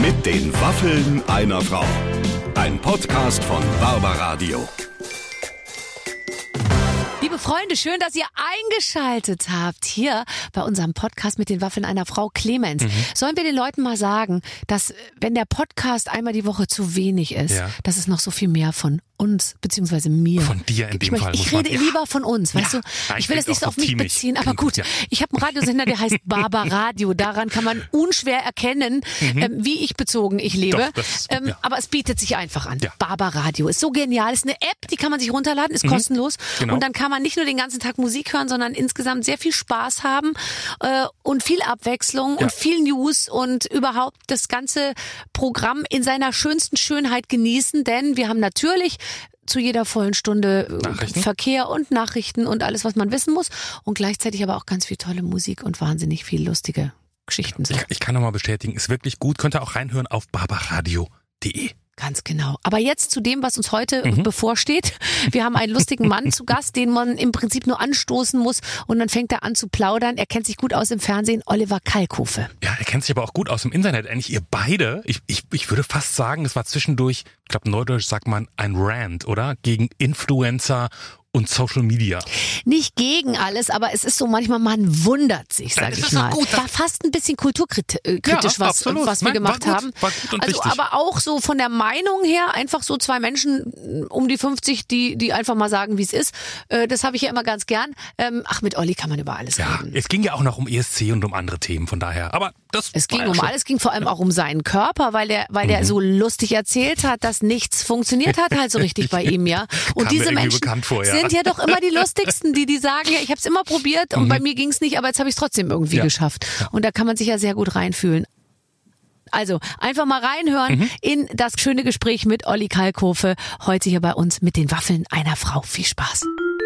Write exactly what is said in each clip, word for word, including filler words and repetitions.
Mit den Waffeln einer Frau. Ein Podcast von Barbaradio. Liebe Freunde, schön, dass ihr eingeschaltet habt hier bei unserem Podcast mit den Waffeln einer Frau. Clemens, mhm. sollen wir den Leuten mal sagen, dass wenn der Podcast einmal die Woche zu wenig ist, ja. dass es noch so viel mehr von uns, beziehungsweise mir. Von dir in dem ich Fall. Ich rede ja. lieber von uns, weißt ja. du? Ich, ich will das nicht so auf mich teamig. beziehen, aber gut. Ja. Ich habe einen Radiosender, der heißt Barbaradio. Daran kann man unschwer erkennen, mhm. ähm, wie ich bezogen ich lebe. Doch, das, ähm, ja. Aber es bietet sich einfach an. Ja. Barbaradio ist so genial. Ist eine App, die kann man sich runterladen, ist mhm. kostenlos. Genau. Und dann kann man nicht nur den ganzen Tag Musik hören, sondern insgesamt sehr viel Spaß haben äh, und viel Abwechslung ja. und viel News und überhaupt das ganze Programm in seiner schönsten Schönheit genießen. Denn wir haben natürlich zu jeder vollen Stunde Verkehr und Nachrichten und alles, was man wissen muss. Und gleichzeitig aber auch ganz viel tolle Musik und wahnsinnig viel lustige Geschichten. Ich, ich kann nochmal bestätigen, ist wirklich gut. Könnt ihr auch reinhören auf barbaradio punkt de. Ganz genau. Aber jetzt zu dem, was uns heute mhm. bevorsteht. Wir haben einen lustigen Mann zu Gast, den man im Prinzip nur anstoßen muss und dann fängt er an zu plaudern. Er kennt sich gut aus im Fernsehen, Oliver Kalkofe. Ja, er kennt sich aber auch gut aus im Internet. Eigentlich ihr beide, ich, ich, ich würde fast sagen, es war zwischendurch, ich glaube neudeutsch sagt man ein Rant, oder? Gegen Influencer und Social Media. Nicht gegen alles, aber es ist so manchmal, man wundert sich, sag ich mal. Gut. War fast ein bisschen kulturkritisch, ja, was, was wir Nein, gemacht war haben. Gut, war gut und also, richtig. aber auch so von der Meinung her, einfach so zwei Menschen um die fünfzig, die, die einfach mal sagen, wie es ist. Das habe ich ja immer ganz gern. Ach, mit Olli kann man über alles ja, reden. Es ging ja auch noch um E S C und um andere Themen, von daher. Aber das es ging ja um schon. alles, es ging vor allem auch um seinen Körper, weil der, weil mhm. der so lustig erzählt hat, dass nichts funktioniert hat halt so richtig bei ihm, ja. Und Kam diese Menschen vor, ja. sind ja doch immer die lustigsten, die die sagen, ja, ich habe es immer probiert und mhm. bei mir ging es nicht, aber jetzt habe ich es trotzdem irgendwie ja. geschafft. Und da kann man sich ja sehr gut reinfühlen. Also einfach mal reinhören mhm. in das schöne Gespräch mit Olli Kalkofe heute hier bei uns mit den Waffeln einer Frau. Viel Spaß.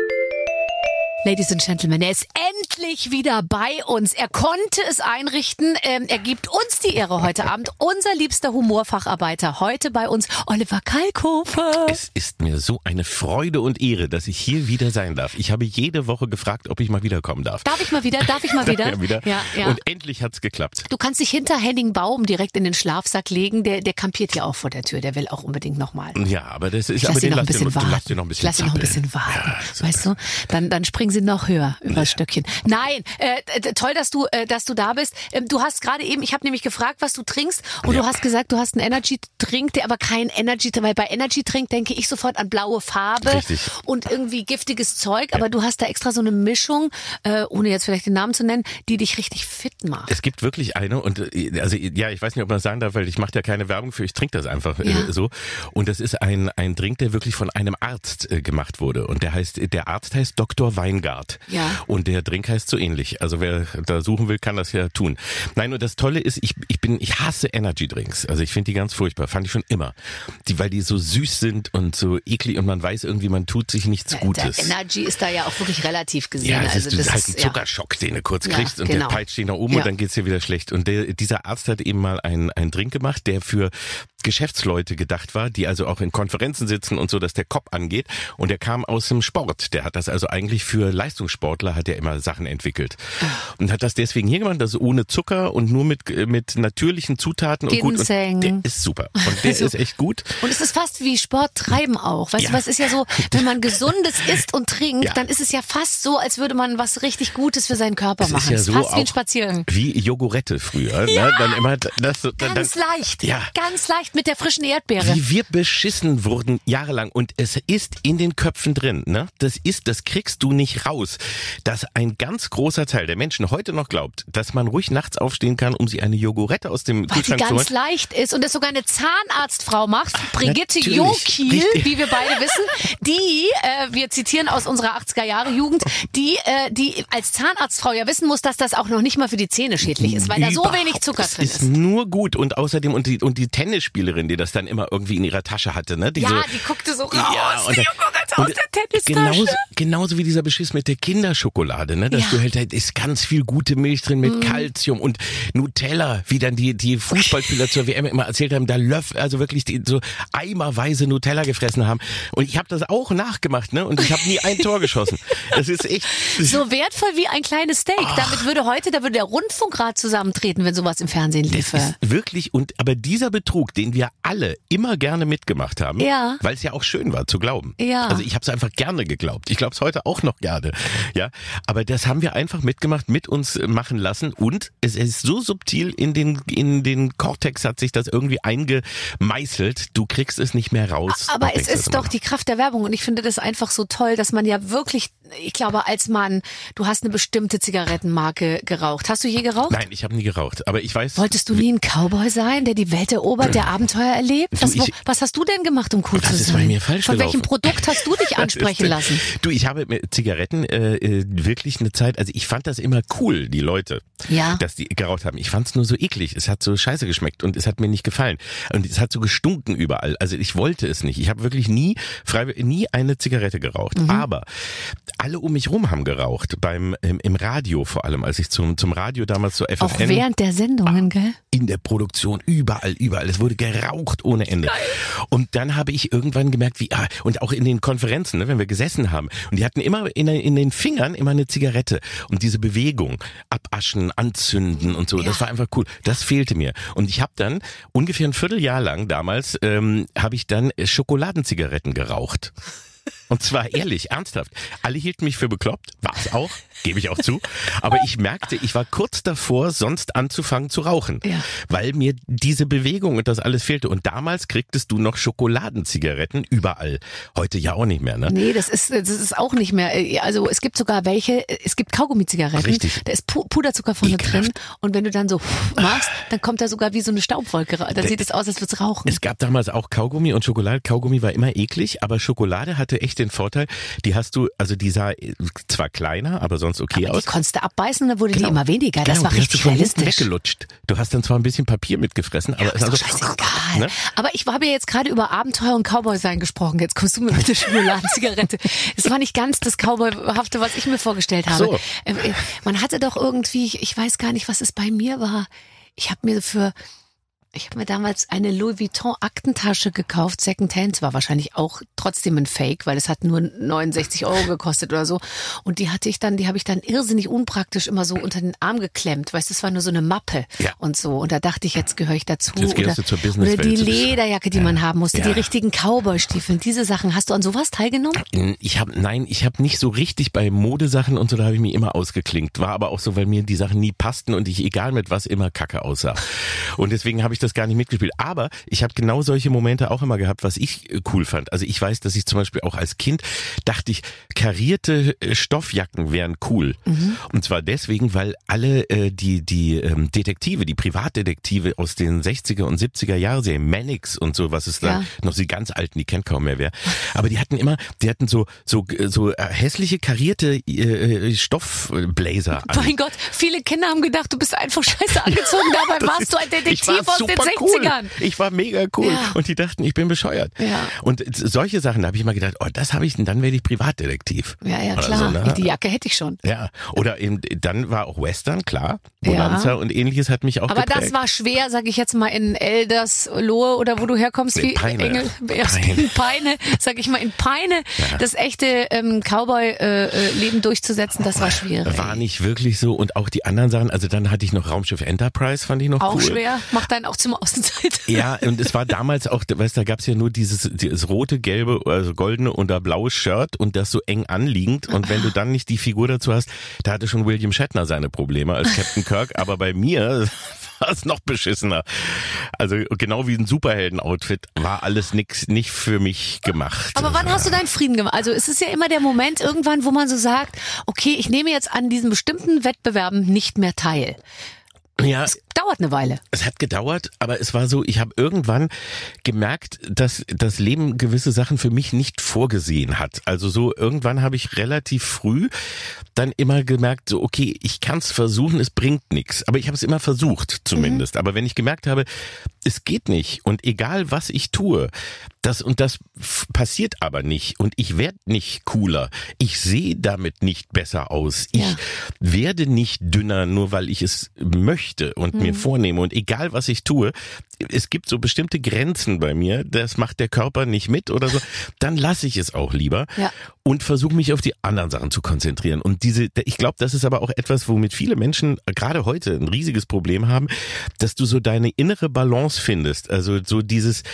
Ladies and Gentlemen, er ist endlich wieder bei uns. Er konnte es einrichten. Ähm, er gibt uns die Ehre heute Abend. Unser liebster Humorfacharbeiter heute bei uns, Oliver Kalkofe. Es ist mir so eine Freude und Ehre, dass ich hier wieder sein darf. Ich habe jede Woche gefragt, ob ich mal wiederkommen darf. Darf ich mal wieder? Darf ich mal wieder? ja, wieder. Ja, ja. Und endlich hat's geklappt. Du kannst dich hinter Henning Baum direkt in den Schlafsack legen. Der, der kampiert ja auch vor der Tür. Der will auch unbedingt nochmal. Ja, aber das ist, ich aber lass den noch ein lass bisschen dir, warten. lass dir noch ein bisschen Lass dir noch ein bisschen warten. Ja, so weißt du? Dann, dann springen sie noch höher über das ja. Stöckchen. Nein, äh, toll, dass du, äh, dass du da bist. Ähm, du hast gerade eben, ich habe nämlich gefragt, was du trinkst und ja. du hast gesagt, du hast einen Energy-Drink, der aber kein Energy, weil bei Energy-Drink denke ich sofort an blaue Farbe Richtig. und irgendwie giftiges Zeug, ja. aber du hast da extra so eine Mischung, äh, ohne jetzt vielleicht den Namen zu nennen, die dich richtig fit macht. Es gibt wirklich eine und also ja, ich weiß nicht, ob man das sagen darf, weil ich mache ja keine Werbung für, ich trinke das einfach ja. äh, so und das ist ein ein Drink, der wirklich von einem Arzt äh, gemacht wurde und der heißt, der Arzt heißt Doktor Weingart ja. und der Drink heißt so ähnlich. Also wer da suchen will, kann das ja tun. Nein, und das Tolle ist, ich ich bin, ich hasse Energy Drinks. Also ich finde die ganz furchtbar, fand ich schon immer. Die, weil die so süß sind und so eklig und man weiß irgendwie, man tut sich nichts ja, Gutes. Der Energy ist da ja auch wirklich relativ gesehen. Ja, das also ist, das ist halt ein ist, Zuckerschock, den du kurz ja, kriegst und genau. der peitscht dich nach oben ja. und dann geht's dir wieder schlecht. Und der, dieser Arzt hat eben mal einen, einen Drink gemacht, der für Geschäftsleute gedacht war, die also auch in Konferenzen sitzen und so, dass der Kopf angeht. Und der kam aus dem Sport. Der hat das also eigentlich für Leistungssportler, hat er immer Sachen entwickelt. Und hat das deswegen hier gemacht, also ohne Zucker und nur mit mit natürlichen Zutaten und gut. Und der ist super. Und der also, ist echt gut. Und es ist fast wie Sport treiben auch. Weißt ja. du, was ist ja so, wenn man Gesundes isst und trinkt, ja. dann ist es ja fast so, als würde man was richtig Gutes für seinen Körper es machen. Ist ja es ist so fast wie ein Spaziergang. Wie Jogurette früher. Ja. Ne? Dann immer das, dann, ganz dann, leicht. Ja. Ganz leicht mit der frischen Erdbeere. Wie wir beschissen wurden jahrelang. Und es ist in den Köpfen drin. Ne? Das ist, das kriegst du nicht raus. Dass ein ganz großer Teil der Menschen heute noch glaubt, dass man ruhig nachts aufstehen kann, um sich eine Jogurette aus dem Weil Kühlschrank zu holen. Weil die ganz leicht ist und das sogar eine Zahnarztfrau macht, Brigitte Natürlich. Jokiel, wie wir beide wissen, die, äh, wir zitieren aus unserer achtziger Jahre Jugend, die, äh, die als Zahnarztfrau ja wissen muss, dass das auch noch nicht mal für die Zähne schädlich ist, weil da so wenig Zucker drin ist. Es ist nur gut und außerdem und die, und die Tennisspielerin, die das dann immer irgendwie in ihrer Tasche hatte, ne? Die ja, so, die guckte so raus, ja, und die dann, als aus Und der Tennistasche. Genauso, genauso wie dieser Beschiss mit der Kinderschokolade, ne? Dass Ja. du halt, da ist ganz viel gute Milch drin mit Kalzium und Nutella, wie dann die, die Fußballspieler zur W M immer erzählt haben, da Löffel, also wirklich die, so eimerweise Nutella gefressen haben. Und ich habe das auch nachgemacht, ne? Und ich habe nie ein Tor geschossen. Es ist echt. So wertvoll wie ein kleines Steak. Damit würde heute, da würde der Rundfunkrat zusammentreten, wenn sowas im Fernsehen Das liefe. ist wirklich, und aber dieser Betrug, den wir alle immer gerne mitgemacht haben, Ja. weil es ja auch schön war zu glauben. Ja. Also ich habe es einfach gerne geglaubt. Ich glaube es heute auch noch gerne. Ja, aber das haben wir einfach mitgemacht, mit uns machen lassen, und es ist so subtil in den in den Kortex hat sich das irgendwie eingemeißelt. Du kriegst es nicht mehr raus. Aber Und es denkst dir ist immer doch noch. die Kraft der Werbung, und ich finde das einfach so toll, dass man ja wirklich, ich glaube, als Mann, du hast eine bestimmte Zigarettenmarke geraucht. Hast du je geraucht? Nein, ich habe nie geraucht, aber ich weiß. Wolltest du nie ein Cowboy sein, der die Welt erobert, der Abenteuer erlebt? Was, Du, ich- wo, was hast du denn gemacht, um cool Das zu ist sein? bei mir falsch Von welchem gelaufen. Produkt hast du dich ansprechen lassen? Du, ich habe mit Zigaretten äh, äh, wirklich eine Zeit, also ich fand das immer cool, die Leute, Ja. dass die geraucht haben. Ich fand es nur so eklig. Es hat so scheiße geschmeckt und es hat mir nicht gefallen. Und es hat so gestunken überall. Also ich wollte es nicht. Ich habe wirklich nie freiwillig nie eine Zigarette geraucht. Mhm. Aber alle um mich rum haben geraucht. Beim im, im Radio vor allem, als ich zum zum Radio damals zur F F N Auch während der Sendungen, gell? in der Produktion, überall, überall. Es wurde geraucht ohne Ende. Und dann habe ich irgendwann gemerkt, wie, ah, und auch in den Konferenzen, ne, wenn wir gesessen haben, und die hatten immer in, in den Fingern immer eine Zigarette. Und diese Bewegung, abaschen, anzünden und so, Ja. das war einfach cool. Das fehlte mir. Und ich habe dann ungefähr ein Vierteljahr lang damals, ähm, habe ich dann Schokoladenzigaretten geraucht. Und zwar ehrlich, ernsthaft. Alle hielten mich für bekloppt, war es auch, gebe ich auch zu. Aber ich merkte, ich war kurz davor, sonst anzufangen zu rauchen. Ja. Weil mir diese Bewegung und das alles fehlte. Und damals kriegtest du noch Schokoladenzigaretten überall. Heute ja auch nicht mehr, ne? Nee, das ist, das ist auch nicht mehr. Also es gibt sogar welche, es gibt Kaugummi-Zigaretten. Richtig. Da ist Pu- Puderzucker vorne Ekelhaft. drin. Und wenn du dann so machst, dann kommt da sogar wie so eine Staubwolke raus. Dann sieht es aus, als würd's rauchen. Es gab damals auch Kaugummi und Schokolade. Kaugummi war immer eklig, aber Schokolade hatte echt den Vorteil, die hast du, also die sah zwar kleiner, aber sonst okay Aber die aus. konntest du abbeißen und dann wurde Genau. die immer weniger. Das Genau, war die hast du richtig von hinten realistisch. weggelutscht. Du hast dann zwar ein bisschen Papier mitgefressen, aber Ist also, doch scheißegal. ne? Aber ich habe ja jetzt gerade über Abenteuer und Cowboy-Sein gesprochen. Jetzt kommst du mir mit der Schokoladenzigarette. Das war nicht ganz das Cowboyhafte, was ich mir vorgestellt habe. So. Ähm, äh, Man hatte doch irgendwie, ich weiß gar nicht, was es bei mir war. Ich habe mir für... Ich habe mir damals eine Louis Vuitton Aktentasche gekauft, Secondhand, war wahrscheinlich auch trotzdem ein Fake, weil es hat nur neunundsechzig Euro gekostet oder so. Und die hatte ich dann, die habe ich dann irrsinnig unpraktisch immer so unter den Arm geklemmt, weißt du, es war nur so eine Mappe Ja. und so. Und da dachte ich, jetzt gehöre ich dazu. Jetzt gehörst oder, du zur Businesswelt. oder die Du bist- Lederjacke, die Ja. man haben musste, Ja. die richtigen Cowboy-Stiefeln, diese Sachen. Hast du an sowas teilgenommen? Ich habe nein, ich habe nicht so richtig bei Modesachen und so, da habe ich mich immer ausgeklinkt. War aber auch so, weil mir die Sachen nie passten und ich egal mit was immer kacke aussah. Und deswegen habe ich das gar nicht mitgespielt. Aber ich habe genau solche Momente auch immer gehabt, was ich äh, cool fand. Also ich weiß, dass ich zum Beispiel auch als Kind dachte ich, karierte äh, Stoffjacken wären cool. Mhm. Und zwar deswegen, weil alle äh, die die ähm, Detektive, die Privatdetektive aus den sechziger und siebziger Jahre-Serien, Mannix und so, was es da Ja. noch die ganz alten, die kennt kaum mehr wer. Aber die hatten immer, die hatten so so so äh, hässliche karierte äh, Stoffblazer an. Mein Gott, viele Kinder haben gedacht, du bist einfach scheiße angezogen. Dabei Das warst ist- du ein ich Detektiv war aus den super sechzigern. Cool. Ich war mega cool. Ja. Und die dachten, ich bin bescheuert. Ja. Und solche Sachen, da habe ich mal gedacht, oh, das habe ich, dann werde ich Privatdetektiv. Ja, ja, Oder klar. so, ne? Die Jacke hätte ich schon. Ja. Oder eben, dann war auch Western, klar. Bonanza Ja. und ähnliches hat mich auch Aber geprägt. das war schwer, sag ich jetzt mal, in Elderslohe oder wo du herkommst, In wie Peine. Engel, Peine. in Peine, sag ich mal, in Peine, das echte ähm, Cowboy-Leben durchzusetzen, das war schwierig. War nicht wirklich so. Und auch die anderen Sachen, also dann hatte ich noch Raumschiff Enterprise, fand ich noch Auch cool. schwer, macht dann auch zum Außenseiter. Ja, und es war damals auch, weißt du, da gab's ja nur dieses, dieses rote, gelbe, also goldene oder blaue Shirt und das so eng anliegend. Und wenn du dann nicht die Figur dazu hast, da hatte schon William Shatner seine Probleme als Captain Kirk. Aber bei mir war es noch beschissener. Also genau wie ein Superhelden-Outfit war alles nix, nicht für mich gemacht. Aber wann hast du deinen Frieden gemacht? Also es ist ja immer der Moment irgendwann, wo man so sagt, okay, ich nehme jetzt an diesen bestimmten Wettbewerben nicht mehr teil. Ja, dauert eine Weile. Es hat gedauert, aber es war so, ich habe irgendwann gemerkt, dass das Leben gewisse Sachen für mich nicht vorgesehen hat. Also so irgendwann habe ich relativ früh dann immer gemerkt, so okay, ich kann es versuchen, es bringt nichts. Aber ich habe es immer versucht zumindest. Mhm. Aber wenn ich gemerkt habe, es geht nicht und egal was ich tue, das und das f- passiert aber nicht und ich werde nicht cooler. Ich sehe damit nicht besser aus. Ich ja. werde nicht dünner, nur weil ich es möchte und mhm. mir vornehme. Und egal was ich tue, es gibt so bestimmte Grenzen bei mir, das macht der Körper nicht mit oder so, dann lasse ich es auch lieber ja. und versuche mich auf die anderen Sachen zu konzentrieren. Und diese, ich glaube, das ist aber auch etwas, womit viele Menschen gerade heute ein riesiges Problem haben, dass du so deine innere Balance findest. Also so dieses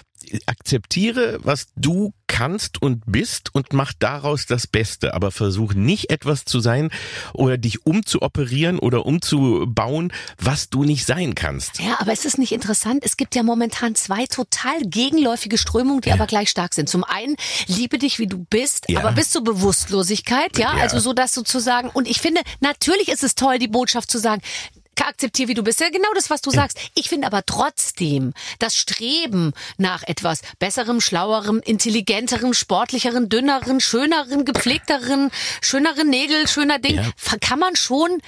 akzeptiere, was du kannst und bist und mach daraus das Beste, aber versuch nicht etwas zu sein oder dich umzuoperieren oder umzubauen, was du nicht sein kannst. Ja, aber es ist nicht interessant. Es gibt ja momentan zwei total gegenläufige Strömungen, die ja. aber gleich stark sind. Zum einen, liebe dich, wie du bist, ja. aber bis zur Bewusstlosigkeit, ja, ja. also so, dass sozusagen, und ich finde, natürlich ist es toll, die Botschaft zu sagen, akzeptiere, wie du bist. Ja, genau das, was du ja. sagst. Ich finde aber trotzdem das Streben nach etwas Besserem, Schlauerem, Intelligenterem, Sportlicheren, Dünneren, Schöneren, Gepflegteren, schöneren Nägel, schöner Ding, ja. kann man schon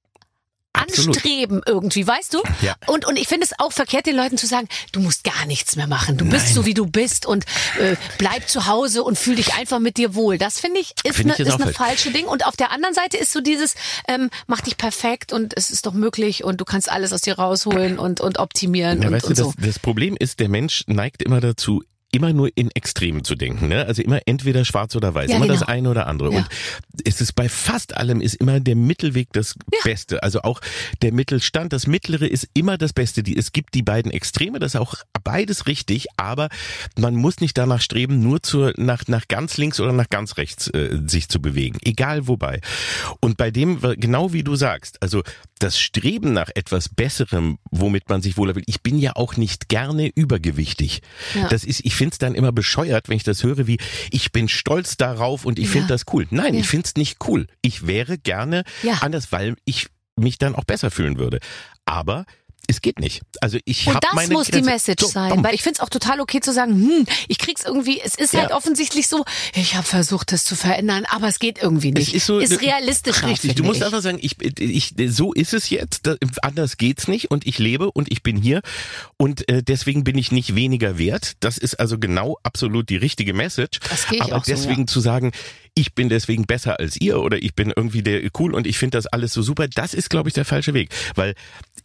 Absolut. Anstreben irgendwie, weißt du? Ja. Und und ich finde es auch verkehrt, den Leuten zu sagen, du musst gar nichts mehr machen. Du Nein. bist so, wie du bist und äh, bleib zu Hause und fühl dich einfach mit dir wohl. Das finde ich ist eine ist eine falsche Ding. Und auf der anderen Seite ist so dieses, ähm, mach dich perfekt und es ist doch möglich und du kannst alles aus dir rausholen und und optimieren ja, und, weißt und du, so. Das, das Problem ist, der Mensch neigt immer dazu, immer nur in Extremen zu denken, ne? Also immer entweder schwarz oder weiß, ja, immer genau. das eine oder andere. Ja. Und es ist bei fast allem ist immer der Mittelweg das ja. Beste. Also auch der Mittelstand, das Mittlere ist immer das Beste. Die, es gibt die beiden Extreme, das ist auch beides richtig, aber man muss nicht danach streben, nur zur, nach, nach ganz links oder nach ganz rechts äh, sich zu bewegen. Egal wobei. Und bei dem, genau wie du sagst, also das Streben nach etwas Besserem, womit man sich wohler will. Ich bin ja auch nicht gerne übergewichtig. Ja. Das ist, ich finde es dann immer bescheuert, wenn ich das höre, wie ich bin stolz darauf und ich ja. finde das cool. Nein, ja. ich finde es nicht cool. Ich wäre gerne ja. anders, weil ich mich dann auch besser fühlen würde. Aber es geht nicht. Also ich habe meine Und das muss Grenze. die Message so, sein, dumm. Weil ich find's auch total okay zu sagen, hm, ich krieg's irgendwie, es ist ja. halt offensichtlich so, ich habe versucht, das zu verändern, aber es geht irgendwie nicht. Es ist, so, ist realistischer. Richtig, du musst ich. einfach sagen, ich, ich, so ist es jetzt, anders geht's nicht und ich lebe und ich bin hier und äh, deswegen bin ich nicht weniger wert. Das ist also genau absolut die richtige Message. Das gehe ich aber auch deswegen so, ja. zu sagen, ich bin deswegen besser als ihr oder ich bin irgendwie der cool und ich finde das alles so super, das ist, glaube ich, der falsche Weg, weil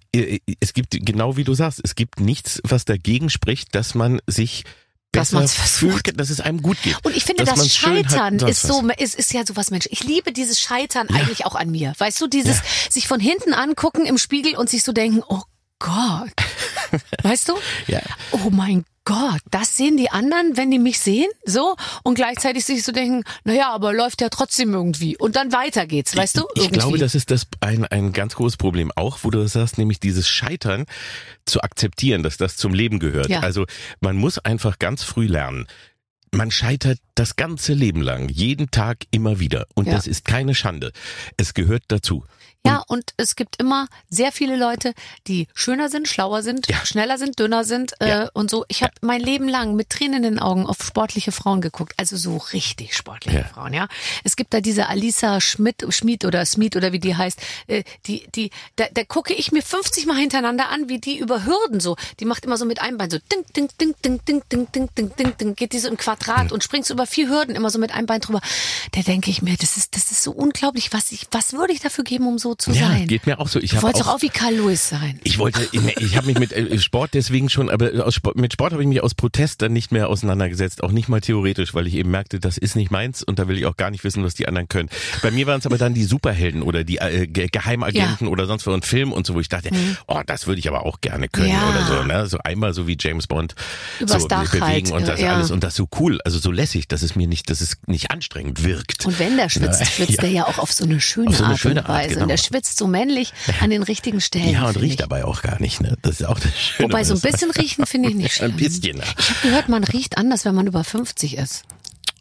es gibt, genau wie du sagst, es gibt nichts, was dagegen spricht, dass man sich besser fühlt, dass es einem gut geht. Und ich finde, das Scheitern ist so, ist, ist ja sowas, Mensch, ich liebe dieses Scheitern ja. eigentlich auch an mir. Weißt du, dieses ja. sich von hinten angucken im Spiegel und sich so denken, oh Gott. Weißt du? Ja. Oh mein Gott, das sehen die anderen, wenn die mich sehen, so, und gleichzeitig sich so denken, naja, aber läuft ja trotzdem irgendwie. Und dann weiter geht's, weißt du? Irgendwie. Ich glaube, das ist das ein, ein ganz großes Problem auch, wo du das sagst, nämlich dieses Scheitern zu akzeptieren, dass das zum Leben gehört. Ja. Also man muss einfach ganz früh lernen. Man scheitert das ganze Leben lang, jeden Tag immer wieder. Und ja. das ist keine Schande. Es gehört dazu. Ja, und es gibt immer sehr viele Leute, die schöner sind, schlauer sind, ja. schneller sind, dünner sind äh, ja. und so. Ich habe ja. mein Leben lang mit Tränen in den Augen auf sportliche Frauen geguckt, also so richtig sportliche ja. Frauen, ja. Es gibt da diese Alisa Schmidt, Schmid oder Smith oder wie die heißt, äh, die, die, da, da gucke ich mir fünfzig Mal hintereinander an, wie die über Hürden so, die macht immer so mit einem Bein so ding, ding, ding, ding, ding, ding, ding, ding, ding, ding, geht die so im Quadrat mhm. und springt so über vier Hürden immer so mit einem Bein drüber. Da denke ich mir, das ist, das ist so unglaublich, was ich, was würde ich dafür geben, um so zu ja, sein? Geht mir auch so. Ich du wolltest auch, doch auch wie Carl Lewis sein. Ich wollte, ich habe mich mit Sport deswegen schon, aber aus Sport, mit Sport habe ich mich aus Protest dann nicht mehr auseinandergesetzt, auch nicht mal theoretisch, weil ich eben merkte, das ist nicht meins und da will ich auch gar nicht wissen, was die anderen können. Bei mir waren es aber dann die Superhelden oder die äh, Geheimagenten ja. oder sonst was und Film und so, wo ich dachte, mhm. oh, das würde ich aber auch gerne können ja. oder so, ne? So einmal so wie James Bond Übers so Dach bewegen halt. und das ja. alles und das so cool, also so lässig, dass es mir nicht, dass es nicht anstrengend wirkt. Und wenn der schwitzt, schwitzt ja. der ja auch auf so eine schöne, so eine Art schöne und Weise. Art, genau. Und der schwitzt so männlich an den richtigen Stellen. Ja, und riecht ich. dabei auch gar nicht, ne? Das ist auch das Schöne. Wobei so ein bisschen riechen finde ich nicht schlimm. Ein bisschen. Ich habe gehört, man riecht anders, wenn man über fünfzig ist.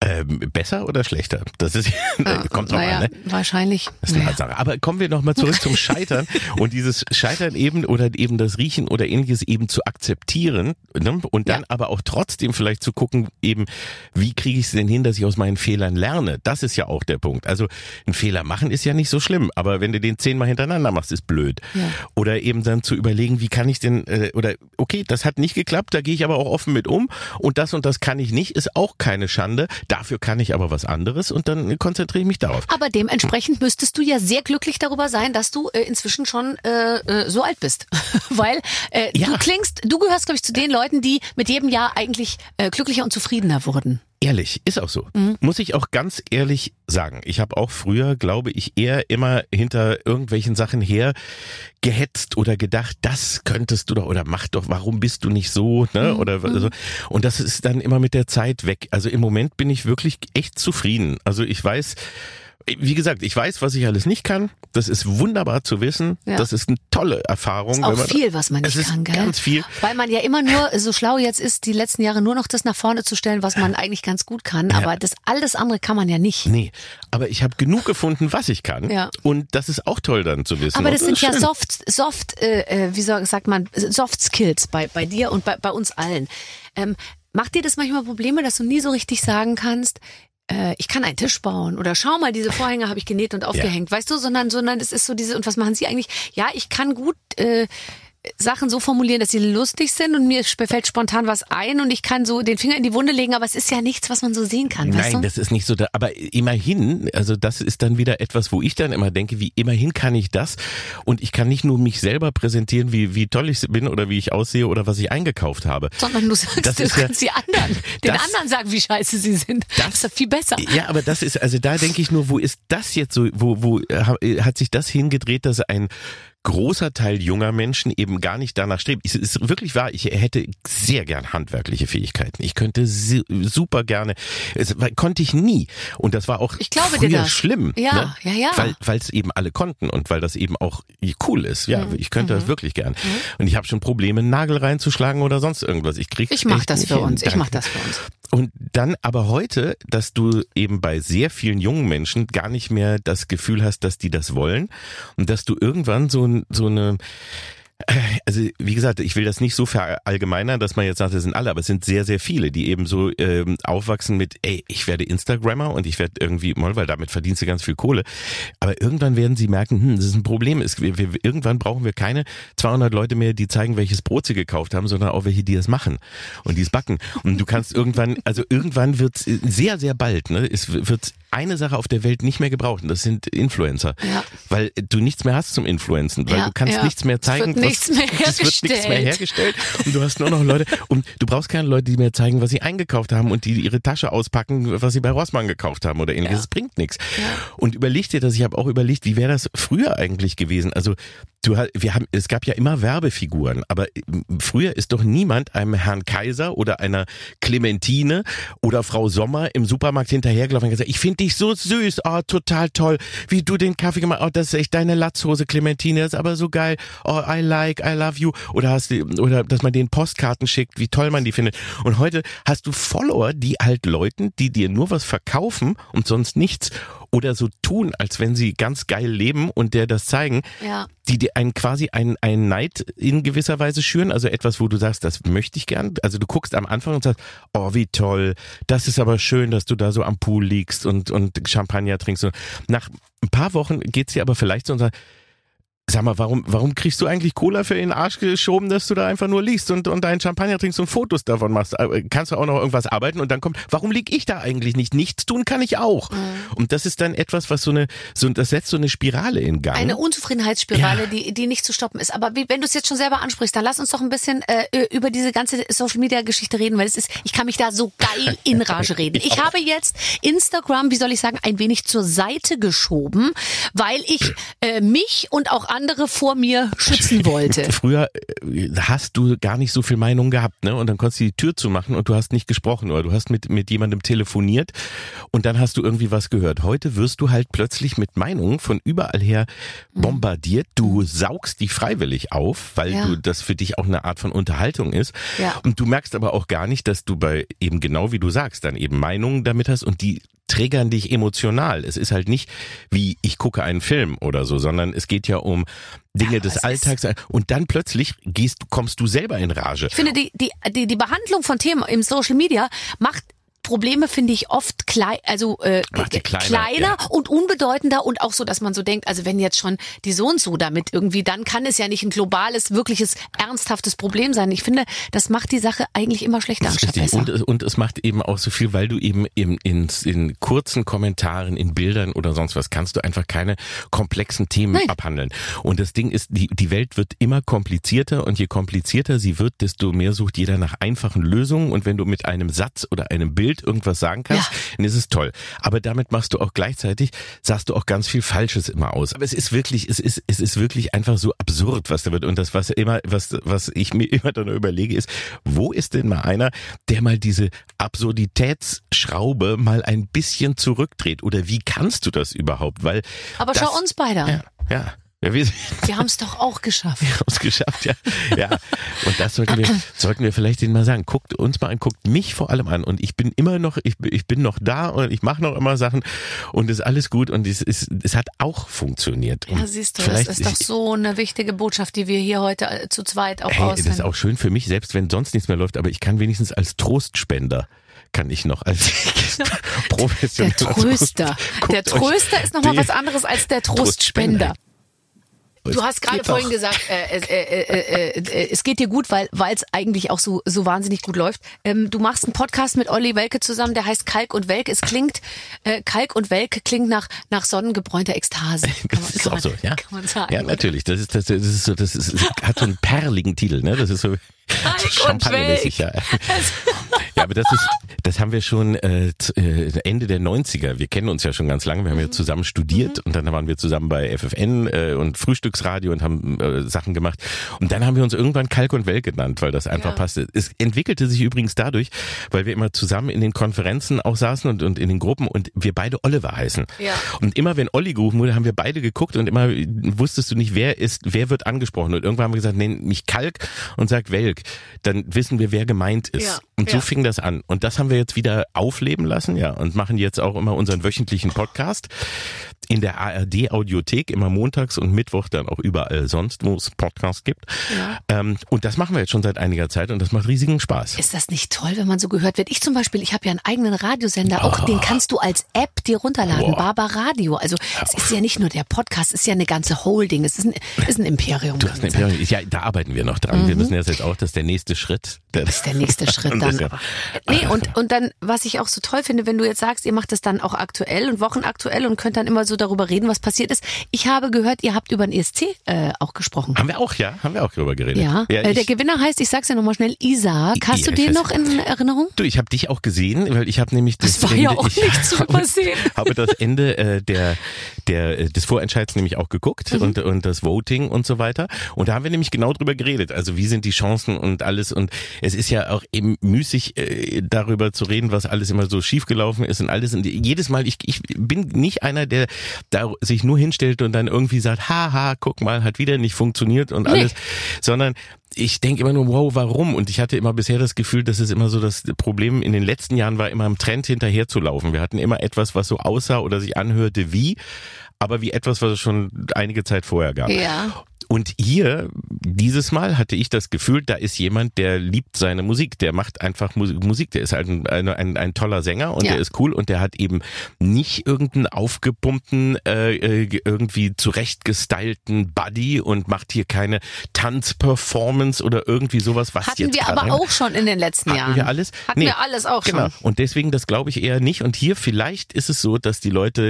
Ähm, besser oder schlechter? Das ist ja, kommt drauf naja, an, ne? Wahrscheinlich. Das ist eine naja. Sache. Aber kommen wir nochmal zurück zum Scheitern und dieses Scheitern eben oder eben das Riechen oder ähnliches eben zu akzeptieren, ne? Und dann Ja. aber auch trotzdem vielleicht zu gucken, eben, wie kriege ich es denn hin, dass ich aus meinen Fehlern lerne? Das ist ja auch der Punkt. Also ein Fehler machen ist ja nicht so schlimm, aber wenn du den zehnmal hintereinander machst, ist blöd. Ja. Oder eben dann zu überlegen, wie kann ich denn, äh, oder okay, das hat nicht geklappt, da gehe ich aber auch offen mit um und das und das kann ich nicht, ist auch keine Schande. Dafür kann ich aber was anderes und dann konzentriere ich mich darauf. Aber dementsprechend müsstest du ja sehr glücklich darüber sein, dass du äh, inzwischen schon äh, äh, so alt bist. Weil äh, Ja. du klingst, du gehörst, glaube ich, zu den Leuten, die mit jedem Jahr eigentlich äh, glücklicher und zufriedener wurden. Ehrlich, ist auch so. Mhm. Muss ich auch ganz ehrlich sagen. Ich habe auch früher, glaube ich, eher immer hinter irgendwelchen Sachen her gehetzt oder gedacht, das könntest du doch oder mach doch, warum bist du nicht so, ne? Mhm. Oder so. Und das ist dann immer mit der Zeit weg. Also im Moment bin ich wirklich echt zufrieden. Also ich weiß, wie gesagt, ich weiß, was ich alles nicht kann. Das ist wunderbar zu wissen. Ja. Das ist eine tolle Erfahrung. Ist auch wenn man, viel, was man nicht es ist kann, gell? ganz viel. Weil man ja immer nur so schlau jetzt ist, die letzten Jahre nur noch das nach vorne zu stellen, was man eigentlich ganz gut kann. Ja. Aber das alles andere kann man ja nicht. Nee, aber ich habe genug gefunden, was ich kann. Ja. Und das ist auch toll dann zu wissen. Aber Und das sind ist ja schön. Soft, Soft, äh, wie soll, sagt man, Soft Skills bei, bei dir und bei, bei uns allen. Ähm, macht dir das manchmal Probleme, dass du nie so richtig sagen kannst, äh, ich kann einen Tisch bauen oder schau mal, diese Vorhänge habe ich genäht und aufgehängt, weißt du, sondern, sondern es ist so diese, und was machen sie eigentlich? Ja, ich kann gut äh, Sachen so formulieren, dass sie lustig sind und mir fällt spontan was ein und ich kann so den Finger in die Wunde legen, aber es ist ja nichts, was man so sehen kann, weißt Nein, du? das ist nicht so. Da, aber immerhin, also das ist dann wieder etwas, wo ich dann immer denke, wie immerhin kann ich das und ich kann nicht nur mich selber präsentieren, wie wie toll ich bin oder wie ich aussehe oder was ich eingekauft habe. Sondern du sagst, Das du ist ja- kannst die anderen, den das- anderen sagen, wie scheiße sie sind. Das, ist doch viel besser. Ja, aber das ist, also da denke ich nur, wo ist das jetzt so, wo, wo äh, hat sich das hingedreht, dass ein großer Teil junger Menschen eben gar nicht danach strebt. Es ist wirklich wahr, ich hätte sehr gern handwerkliche Fähigkeiten. Ich könnte si- super gerne, es war- konnte ich nie. Und das war auch Ich glaube früher dir das. schlimm. Ja, ne? ja, ja. Weil weil es eben alle konnten und weil das eben auch cool ist. Ja, Mhm. ich könnte das wirklich gern. Und ich habe schon Probleme, einen Nagel reinzuschlagen oder sonst irgendwas. Ich krieg Ich mach echt das nicht für hin. uns. Ich Danke. mach das für uns. Und dann aber heute, dass du eben bei sehr vielen jungen Menschen gar nicht mehr das Gefühl hast, dass die das wollen und dass du irgendwann so, ein- so eine, also wie gesagt, ich will das nicht so verallgemeinern, dass man jetzt sagt, das sind alle, aber es sind sehr, sehr viele, die eben so ähm, aufwachsen mit, ey, ich werde Instagrammer und ich werde irgendwie, mal, weil damit verdienst du ganz viel Kohle, aber irgendwann werden sie merken, hm, das ist ein Problem, es, wir, wir, irgendwann brauchen wir keine zweihundert Leute mehr, die zeigen, welches Brot sie gekauft haben, sondern auch welche, die es machen und die es backen. Und du kannst irgendwann, also irgendwann wird sehr, sehr bald, ne, es wird eine Sache auf der Welt nicht mehr gebraucht und das sind Influencer, Ja. weil du nichts mehr hast zum Influenzen, weil Ja, du kannst ja. nichts mehr Es wird zeigen, nichts mehr es wird nichts mehr hergestellt. hergestellt und du hast nur noch Leute und du brauchst keine Leute, die mehr zeigen, was sie eingekauft haben und die ihre Tasche auspacken, was sie bei Rossmann gekauft haben oder ähnliches. Ja. Das bringt nichts. Ja. Und überleg dir das, ich habe auch überlegt, wie wäre das früher eigentlich gewesen? Also du ha- wir haben es gab ja immer Werbefiguren, aber früher ist doch niemand einem Herrn Kaiser oder einer Clementine oder Frau Sommer im Supermarkt hinterhergelaufen und gesagt, ich finde dich so süß, oh, total toll, wie du den Kaffee gemacht hast, oh, das ist echt deine Latzhose, Clementine, das ist aber so geil, oh, I like, I love you, oder hast du, oder dass man denen Postkarten schickt, wie toll man die findet. Und heute hast du Follower, die halt Leuten, die dir nur was verkaufen und sonst nichts oder so tun, als wenn sie ganz geil leben und der das zeigen, Ja. die dir einen quasi einen, einen Neid in gewisser Weise schüren, also etwas, wo du sagst, das möchte ich gern. Also du guckst am Anfang und sagst, oh, wie toll, das ist aber schön, dass du da so am Pool liegst und, und Champagner trinkst. Und nach ein paar Wochen geht's dir aber vielleicht so und sagst, sag mal, warum, warum kriegst du eigentlich Cola für den Arsch geschoben, dass du da einfach nur liegst und, und deinen Champagner trinkst und Fotos davon machst? Kannst du auch noch irgendwas arbeiten? Und dann kommt, warum lieg ich da eigentlich nicht? Nichts tun kann ich auch. Mhm. Und das ist dann etwas, was so eine, so, das setzt so eine Spirale in Gang. Eine Unzufriedenheitsspirale, Ja. die, die nicht zu stoppen ist. Aber wie, wenn du es jetzt schon selber ansprichst, dann lass uns doch ein bisschen äh, über diese ganze Social-Media-Geschichte reden, weil es ist, ich kann mich da so geil in Rage reden. Ich habe jetzt Instagram, wie soll ich sagen, ein wenig zur Seite geschoben, weil ich äh, mich und auch andere vor mir schützen wollte. Früher hast du gar nicht so viel Meinung gehabt, ne? Und dann konntest du die Tür zumachen und du hast nicht gesprochen oder du hast mit, mit jemandem telefoniert und dann hast du irgendwie was gehört. Heute wirst du halt plötzlich mit Meinungen von überall her bombardiert. Du saugst die freiwillig auf, weil ja. du das für dich auch eine Art von Unterhaltung ist. Ja. Und du merkst aber auch gar nicht, dass du bei eben genau wie du sagst, dann eben Meinungen damit hast und die triggern dich emotional. Es ist halt nicht wie ich gucke einen Film oder so, sondern es geht ja um Dinge ja, des Alltags und dann plötzlich gehst, kommst du selber in Rage. Ich finde, die, die, die, die Behandlung von Themen im Social Media macht Probleme, finde ich, oft klein, also äh, kleiner, kleiner ja. und unbedeutender und auch so, dass man so denkt, also wenn jetzt schon die so und so damit irgendwie, dann kann es ja nicht ein globales, wirkliches, ernsthaftes Problem sein. Ich finde, das macht die Sache eigentlich immer schlechter anstatt besser. Und, und es macht eben auch so viel, weil du eben in, in, in kurzen Kommentaren, in Bildern oder sonst was, kannst du einfach keine komplexen Themen Nein. abhandeln. Und das Ding ist, die, die Welt wird immer komplizierter und je komplizierter sie wird, desto mehr sucht jeder nach einfachen Lösungen und wenn du mit einem Satz oder einem Bild irgendwas sagen kannst, ja. dann ist es toll. Aber damit machst du auch gleichzeitig, sagst du auch ganz viel Falsches immer aus. Aber es ist wirklich, es ist, es ist wirklich einfach so absurd, was da wird. Und das, was immer, was, was ich mir immer dann überlege, ist, wo ist denn mal einer, der mal diese Absurditätsschraube mal ein bisschen zurückdreht? Oder wie kannst du das überhaupt? Weil Aber das, schau uns beide an. Ja, ja. Ja, wir wir haben es doch auch geschafft. Wir haben es geschafft, ja. ja. Und das sollten wir, sollten wir vielleicht denen mal sagen. Guckt uns mal an, guckt mich vor allem an. Und ich bin immer noch, ich, ich bin noch da und ich mache noch immer Sachen und es ist alles gut und es, ist, es hat auch funktioniert. Ja, siehst du, das ist doch so eine wichtige Botschaft, die wir hier heute zu zweit auch hey, aussenden. Das ist auch schön für mich, selbst wenn sonst nichts mehr läuft, aber ich kann wenigstens als Trostspender kann ich noch als professioneller Der Tröster. Der Tröster ist nochmal was anderes als der Trostspender. Du hast gerade vorhin gesagt, äh, äh, äh, äh, äh, es geht dir gut, weil weil es eigentlich auch so so wahnsinnig gut läuft. Ähm, du machst einen Podcast mit Olli Welke zusammen, der heißt Kalk und Welk. Es klingt äh, Kalk und Welke klingt nach nach sonnengebräunter Ekstase. Kann das man, ist kann auch man, so, ja. Kann man sagen. Ja, natürlich. Das ist das, das ist so, das ist, hat so einen perligen Titel, ne? Das ist so champagnermäßig, ja. Ja, aber das ist, das haben wir schon äh, Ende der neunziger. Wir kennen uns ja schon ganz lange. Wir haben ja zusammen studiert mhm. und dann waren wir zusammen bei F F N äh, und Frühstücksradio und haben äh, Sachen gemacht. Und dann haben wir uns irgendwann Kalk und Welk genannt, weil das einfach ja. passte. Es entwickelte sich übrigens dadurch, weil wir immer zusammen in den Konferenzen auch saßen und, und in den Gruppen und wir beide Oliver heißen. Ja. Und immer wenn Olli gerufen wurde, haben wir beide geguckt und immer wusstest du nicht, wer ist, wer wird angesprochen. Und irgendwann haben wir gesagt, nenn mich Kalk und sag Welk. Dann wissen wir, wer gemeint ist. Ja. Und so ja. fing das an. Und das haben wir jetzt wieder aufleben lassen, ja, und machen jetzt auch immer unseren wöchentlichen Podcast in der A R D-Audiothek, immer montags und Mittwoch dann auch überall sonst, wo es Podcasts gibt. Ja. Ähm, und das machen wir jetzt schon seit einiger Zeit und das macht riesigen Spaß. Ist das nicht toll, wenn man so gehört wird? Ich zum Beispiel, ich habe ja einen eigenen Radiosender, auch oh. den kannst du als App dir runterladen, oh. Barbar Radio. Also es ist ja nicht nur der Podcast, es ist ja eine ganze Holding, es ist ein, ist ein Imperium. Du hast ein Imperium. Ja, da arbeiten wir noch dran. Mhm. Wir müssen jetzt, jetzt auch, das ist der nächste Schritt. Das ist der nächste Schritt dann. Ja. Nee, und, und dann, was ich auch so toll finde, wenn du jetzt sagst, ihr macht das dann auch aktuell und wochenaktuell und könnt dann immer so darüber reden, was passiert ist. Ich habe gehört, ihr habt über den E S C äh, auch gesprochen. Haben wir auch, ja. Haben wir auch darüber geredet. Ja, ja äh, der Gewinner heißt, ich sag's ja nochmal schnell, Isaac. Hast I, du den noch in Erinnerung? Du, ich habe dich auch gesehen, weil ich habe nämlich das, das war Ende, ja auch ich nicht zu übersehen. habe das Ende äh, der, der, des Vorentscheids nämlich auch geguckt mhm. und, und das Voting und so weiter. Und da haben wir nämlich genau drüber geredet. Also wie sind die Chancen und alles. Und es ist ja auch eben müßig, äh, darüber zu reden, was alles immer so schiefgelaufen ist und alles. Und jedes Mal, ich, ich bin nicht einer, der da sich nur hinstellt und dann irgendwie sagt, haha, guck mal, hat wieder nicht funktioniert und alles, nee. sondern ich denke immer nur, wow, warum? Und ich hatte immer bisher das Gefühl, dass es immer so das Problem in den letzten Jahren war, immer im Trend hinterher zu laufen. Wir hatten immer etwas, was so aussah oder sich anhörte wie, aber wie etwas, was es schon einige Zeit vorher gab. Ja. Und hier, dieses Mal hatte ich das Gefühl, da ist jemand, der liebt seine Musik, der macht einfach Musik, der ist halt ein, ein, ein, ein toller Sänger und ja. der ist cool und der hat eben nicht irgendeinen aufgepumpten, äh, irgendwie zurechtgestylten Buddy und macht hier keine Tanzperformance oder irgendwie sowas, was hatten jetzt wir aber rein. auch schon in den letzten hatten Jahren. Hatten wir alles? Hatten nee, wir alles auch genau. schon. Und deswegen, das glaube ich eher nicht. Und hier vielleicht ist es so, dass die Leute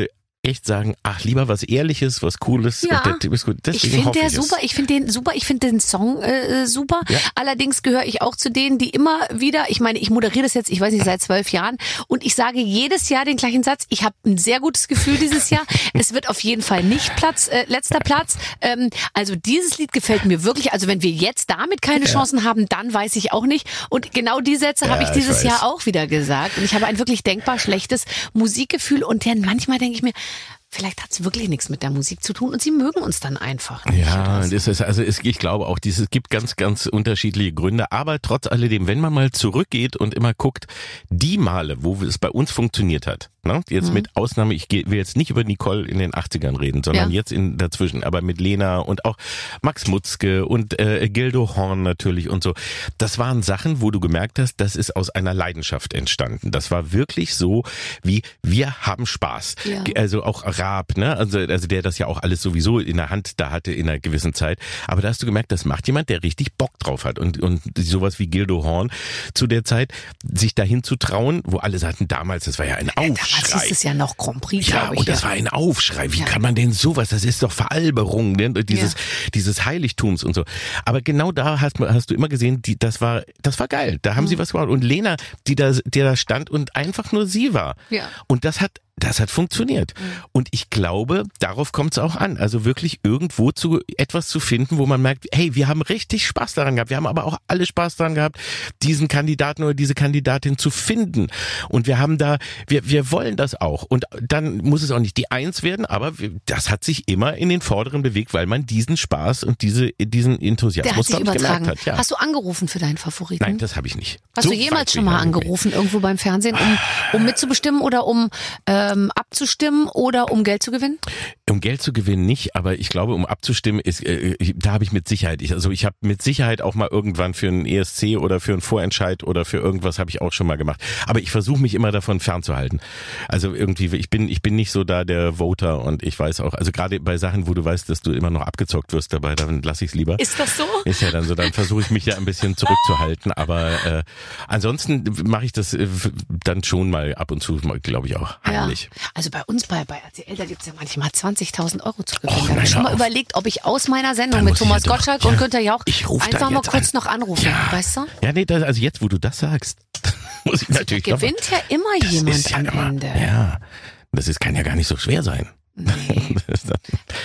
echt sagen, ach, lieber was Ehrliches, was Cooles. Ja. Der Typ ist gut. Deswegen ich finde hoffe der ich super, es. ich finde den super, ich finde den Song äh, super. Ja. Allerdings gehöre ich auch zu denen, die immer wieder, ich meine, ich moderiere das jetzt, ich weiß nicht, seit zwölf Jahren und ich sage jedes Jahr den gleichen Satz. Ich habe ein sehr gutes Gefühl dieses Jahr. Es wird auf jeden Fall nicht Platz, äh, letzter Platz. Ähm, also dieses Lied gefällt mir wirklich. Also wenn wir jetzt damit keine Ja. Chancen haben, dann weiß ich auch nicht. Und genau die Sätze Ja, habe ich ich dieses weiß. Jahr auch wieder gesagt. Und ich habe ein wirklich denkbar schlechtes Musikgefühl und dann manchmal denke ich mir, vielleicht hat es wirklich nichts mit der Musik zu tun und sie mögen uns dann einfach nicht. Ja, oder so. das ist, also es, ich glaube auch, dieses, es gibt ganz, ganz unterschiedliche Gründe, aber trotz alledem, wenn man mal zurückgeht und immer guckt, die Male, wo es bei uns funktioniert hat, ne? Jetzt Mhm. mit Ausnahme, ich geh- will jetzt nicht über Nicole in den achtzigern reden, sondern Ja. jetzt in dazwischen, aber mit Lena und auch Max Mutzke und äh, Gildo Horn natürlich und so. Das waren Sachen, wo du gemerkt hast, das ist aus einer Leidenschaft entstanden. Das war wirklich so, wie wir haben Spaß. Ja. Also auch Raab, ne? Also, also der das ja auch alles sowieso in der Hand da hatte in einer gewissen Zeit. Aber da hast du gemerkt, das macht jemand, der richtig Bock drauf hat. Und, und sowas wie Gildo Horn zu der Zeit, sich dahin zu trauen, wo alle sagten, damals, das war ja ein Damals Aufschrei. hieß es ja noch Grand Prix, Ja, glaube ich. und das ja. war ein Aufschrei. Wie Ja. kann man denn sowas? Das ist doch Veralberung, ne? Dieses, Ja. dieses Heiligtums und so. Aber genau da hast, hast du immer gesehen, die, das war, das war geil. Da haben Mhm. sie was gemacht. Und Lena, die da, die da stand und einfach nur sie war. Ja. Und das hat, das hat funktioniert. Und ich glaube, darauf kommt es auch an. Also wirklich irgendwo zu etwas zu finden, wo man merkt, hey, wir haben richtig Spaß daran gehabt. Wir haben aber auch alle Spaß daran gehabt, diesen Kandidaten oder diese Kandidatin zu finden. Und wir haben da, wir, wir wollen das auch. Und dann muss es auch nicht die Eins werden, aber wir, das hat sich immer in den Vorderen bewegt, weil man diesen Spaß und diese, diesen Der hat Enthusiasmus sich glaub ich, übertragen. gemerkt hat. Ja. Hast du angerufen für deinen Favoriten? Nein, das habe ich nicht. Hast So du jemals weit schon bin mal ich noch nicht. angerufen, irgendwo beim Fernsehen, um, um mitzubestimmen oder um ähm, abzustimmen oder um Geld zu gewinnen? Um Geld zu gewinnen nicht, aber ich glaube, um abzustimmen, ist, äh, da habe ich mit Sicherheit, ich, also ich habe mit Sicherheit auch mal irgendwann für einen E S C oder für einen Vorentscheid oder für irgendwas habe ich auch schon mal gemacht. Aber ich versuche mich immer davon fernzuhalten. Also irgendwie, ich bin, ich bin nicht so da der Voter und ich weiß auch, also gerade bei Sachen, wo du weißt, dass du immer noch abgezockt wirst dabei, dann lasse ich es lieber. Ist das so? Ist ja dann so, dann versuche ich mich ja ein bisschen zurückzuhalten, aber äh, ansonsten mache ich das äh, dann schon mal ab und zu, glaube ich auch heimlich. Ja. Also bei uns bei, bei R T L, da gibt's ja manchmal zwanzigtausend Euro zu gewinnen. Och, da habe nein, ich schon hör mal auf. überlegt, ob ich aus meiner Sendung Dann mit muss ich Thomas ja doch- Gottschalk ja. und Günther Jauch Ich ruf da einfach mal jetzt kurz an. noch anrufen, Ja. weißt du? Ja, nee, das, also jetzt, wo du das sagst, muss ich natürlich noch mal- Gewinnt ja immer Das jemand ist ja am immer, Ende. Ja, das ist, kann ja gar nicht so schwer sein. Nee. Das ist dann-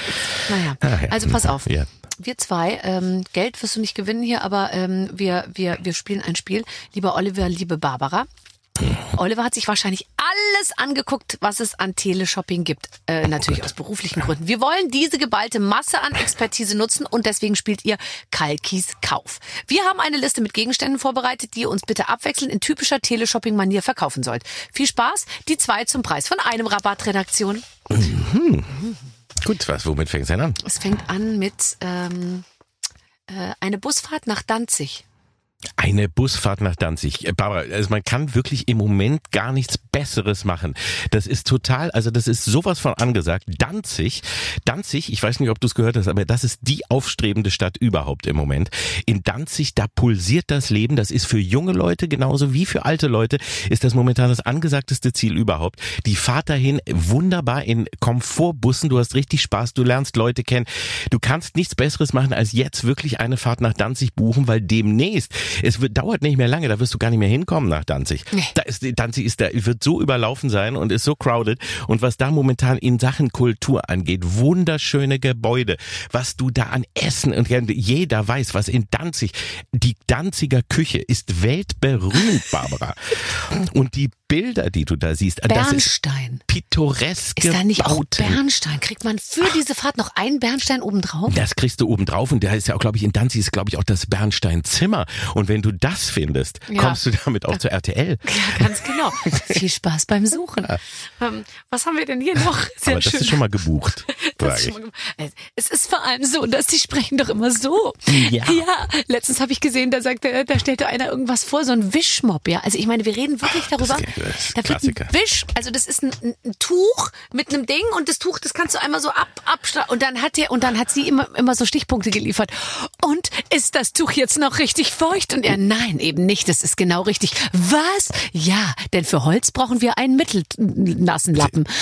Naja, Ah, ja. also pass auf. Ja. Wir zwei, ähm, Geld wirst du nicht gewinnen hier, aber ähm, wir, wir, wir spielen ein Spiel. Lieber Oliver, liebe Barbara. Oliver hat sich wahrscheinlich alles angeguckt, was es an Teleshopping gibt. Äh, natürlich aus beruflichen Gründen. Wir wollen diese geballte Masse an Expertise nutzen und deswegen spielt ihr Kalkis Kauf. Wir haben eine Liste mit Gegenständen vorbereitet, die ihr uns bitte abwechselnd in typischer Teleshopping-Manier verkaufen sollt. Viel Spaß, die zwei zum Preis von einem Rabattredaktion. Gut, was, womit fängst du denn an? Es fängt an mit ähm, äh, eine Busfahrt nach Danzig. Eine Busfahrt nach Danzig. Äh, Barbara, also man kann wirklich im Moment gar nichts Besseres machen. Das ist total, also das ist sowas von angesagt. Danzig, Danzig, ich weiß nicht, ob du es gehört hast, aber das ist die aufstrebende Stadt überhaupt im Moment. In Danzig, da pulsiert das Leben. Das ist für junge Leute genauso wie für alte Leute, ist das momentan das angesagteste Ziel überhaupt. Die Fahrt dahin wunderbar in Komfortbussen. Du hast richtig Spaß, du lernst Leute kennen. Du kannst nichts Besseres machen, als jetzt wirklich eine Fahrt nach Danzig buchen, weil demnächst es wird, dauert nicht mehr lange, da wirst du gar nicht mehr hinkommen nach Danzig. Nee. Da ist, Danzig ist, da wird so überlaufen sein und ist so crowded. Und was da momentan in Sachen Kultur angeht, wunderschöne Gebäude, was du da an Essen und jeder weiß, was in Danzig, die Danziger Küche ist weltberühmt, Barbara. Und die Bilder, die du da siehst, das ist Bernstein. pittoreske Ist da nicht auch Bauten. Bernstein? Kriegt man für diese Fahrt noch einen Bernstein obendrauf? Das kriegst du oben drauf und da ist ja auch, glaube ich, in Danzig ist, glaube ich, auch das Bernsteinzimmer. Und wenn du das findest, Ja. kommst du damit auch zur R T L. Ja, ganz genau. Viel Spaß beim Suchen. Ähm, was haben wir denn hier noch? Sehr Aber das schön. ist schon mal gebucht, Das sag ist ich. schon mal gem- Es ist vor allem so, dass die sprechen doch immer so. Ja. Ja, letztens habe ich gesehen, da sagte, da stellte einer irgendwas vor, so ein Wischmopp, ja. Also ich meine, wir reden wirklich darüber. das ist Da wird Klassiker. ein Wisch, also das ist ein, ein, ein Tuch mit einem Ding und das Tuch, das kannst du einmal so ab, abstra- und dann hat der, und dann hat sie immer, immer so Stichpunkte geliefert. Und ist das Tuch jetzt noch richtig feucht? Und er, nein, eben nicht, das ist genau richtig. Was? Ja, denn für Holz brauchen wir einen mittelnassen Lappen.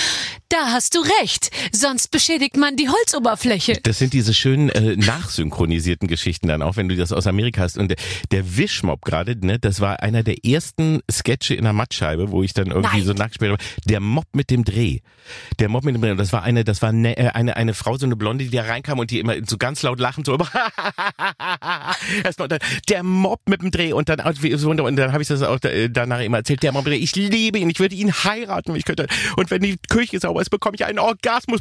da hast du recht. Sonst beschädigt man die Holzoberfläche. Das sind diese schönen äh, nachsynchronisierten Geschichten dann auch, wenn du das aus Amerika hast. Und der, der Wischmopp gerade, ne, das war einer der ersten Sketche in der Mattscheibe, wo ich dann irgendwie Nein. so nachgespielt habe. Der Mob mit dem Dreh. Der Mob mit dem Dreh. Und das war eine, das war eine, eine, eine Frau, so eine Blonde, die da reinkam und die immer so ganz laut lachend so erstmal dann, der Mob mit dem Dreh und dann und dann habe ich das auch danach immer erzählt, der Mob mit dem Dreh, ich liebe ihn, ich würde ihn heiraten, ich könnte, und wenn die Küche sauber ist, bekomme ich einen Orgasmus.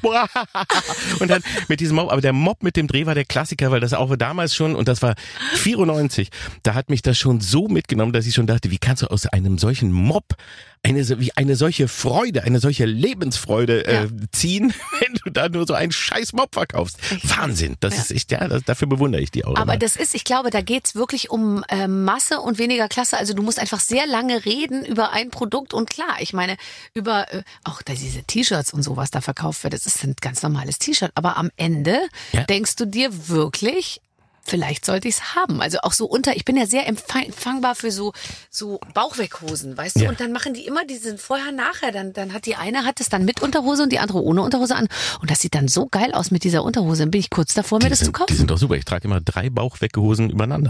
Und dann mit diesem Mob, aber der Mob mit dem Dreh war der Klassiker, weil das auch damals schon, und das war vierundneunzig, da hat mich das schon so mitgenommen, dass ich schon dachte, wie kannst du aus einem solchen Mob eine, wie eine solche Freude, eine solche Lebensfreude äh, ja. ziehen, wenn du da nur so einen scheiß Mob verkaufst. Richtig. Wahnsinn, das ja. ist echt, ja, das, dafür bewundere ich die auch. Aber immer. das ist, ich glaube, da geht's wirklich um äh, Masse und weniger Klasse. Also du musst einfach sehr lange reden über ein Produkt und klar, ich meine, über äh, auch da diese T-Shirts und so, was da verkauft wird, das ist ein ganz normales T-Shirt. Aber am Ende ja. denkst du dir wirklich, vielleicht sollte ich es haben. Also auch so unter, ich bin ja sehr empfangbar für so so Bauchweghosen, weißt du? Ja. Und dann machen die immer diesen vorher, nachher. Dann dann hat die eine hat es dann mit Unterhose und die andere ohne Unterhose an. Und das sieht dann so geil aus mit dieser Unterhose. Dann bin ich kurz davor, mir die das sind, zu kaufen. Die sind doch super. Ich trage immer drei Bauchweghosen übereinander.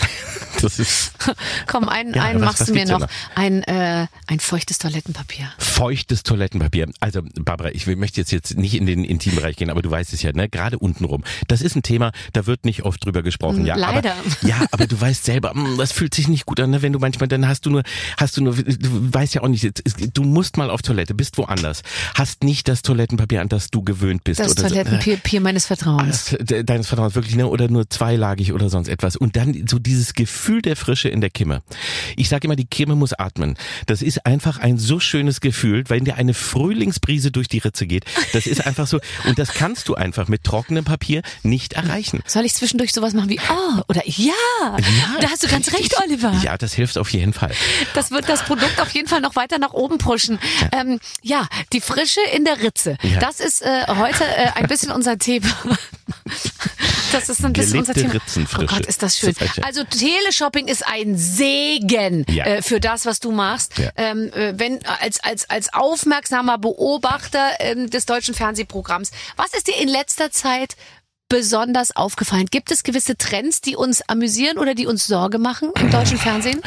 Das ist. Komm, einen, ja, einen was, machst was du mir noch. noch. Ein, äh, ein feuchtes Toilettenpapier. Feuchtes Toilettenpapier. Also, Barbara, ich möchte jetzt, jetzt nicht in den Intimbereich gehen, aber du weißt es ja, ne? Gerade untenrum. Das ist ein Thema, da wird nicht oft drüber gesprochen. Ja, Leider. Aber, ja, aber du weißt selber, das fühlt sich nicht gut an, ne? Wenn du manchmal, dann hast du nur, hast du nur, du weißt ja auch nicht, du musst mal auf Toilette, bist woanders, hast nicht das Toilettenpapier, an das du gewöhnt bist. Das oder Toilettenpapier so, äh, meines Vertrauens. Deines Vertrauens, wirklich, ne? Oder nur zweilagig oder sonst etwas. Und dann so dieses Gefühl der Frische in der Kimme. Ich sage immer, die Kimme muss atmen. Das ist einfach ein so schönes Gefühl, wenn dir eine Frühlingsbrise durch die Ritze geht. Das ist einfach so, und das kannst du einfach mit trockenem Papier nicht erreichen. Soll ich zwischendurch sowas machen wie, oh, oder ja, ja, da hast du ganz recht, Oliver. Ja, das hilft auf jeden Fall. Das wird das Produkt auf jeden Fall noch weiter nach oben pushen. Ja, ähm, ja die Frische in der Ritze. Ja. Das ist äh, heute äh, ein bisschen unser Thema. Das ist ein bisschen Gelebte unser Thema. Ritzenfrische. Oh Gott, ist das schön. Das also Teleshopping ist ein Segen ja. äh, für das, was du machst. Ja. Ähm, äh, wenn als als als aufmerksamer Beobachter ähm, des deutschen Fernsehprogramms. Was ist dir in letzter Zeit besonders aufgefallen? Gibt es gewisse Trends, die uns amüsieren oder die uns Sorge machen im deutschen Fernsehen?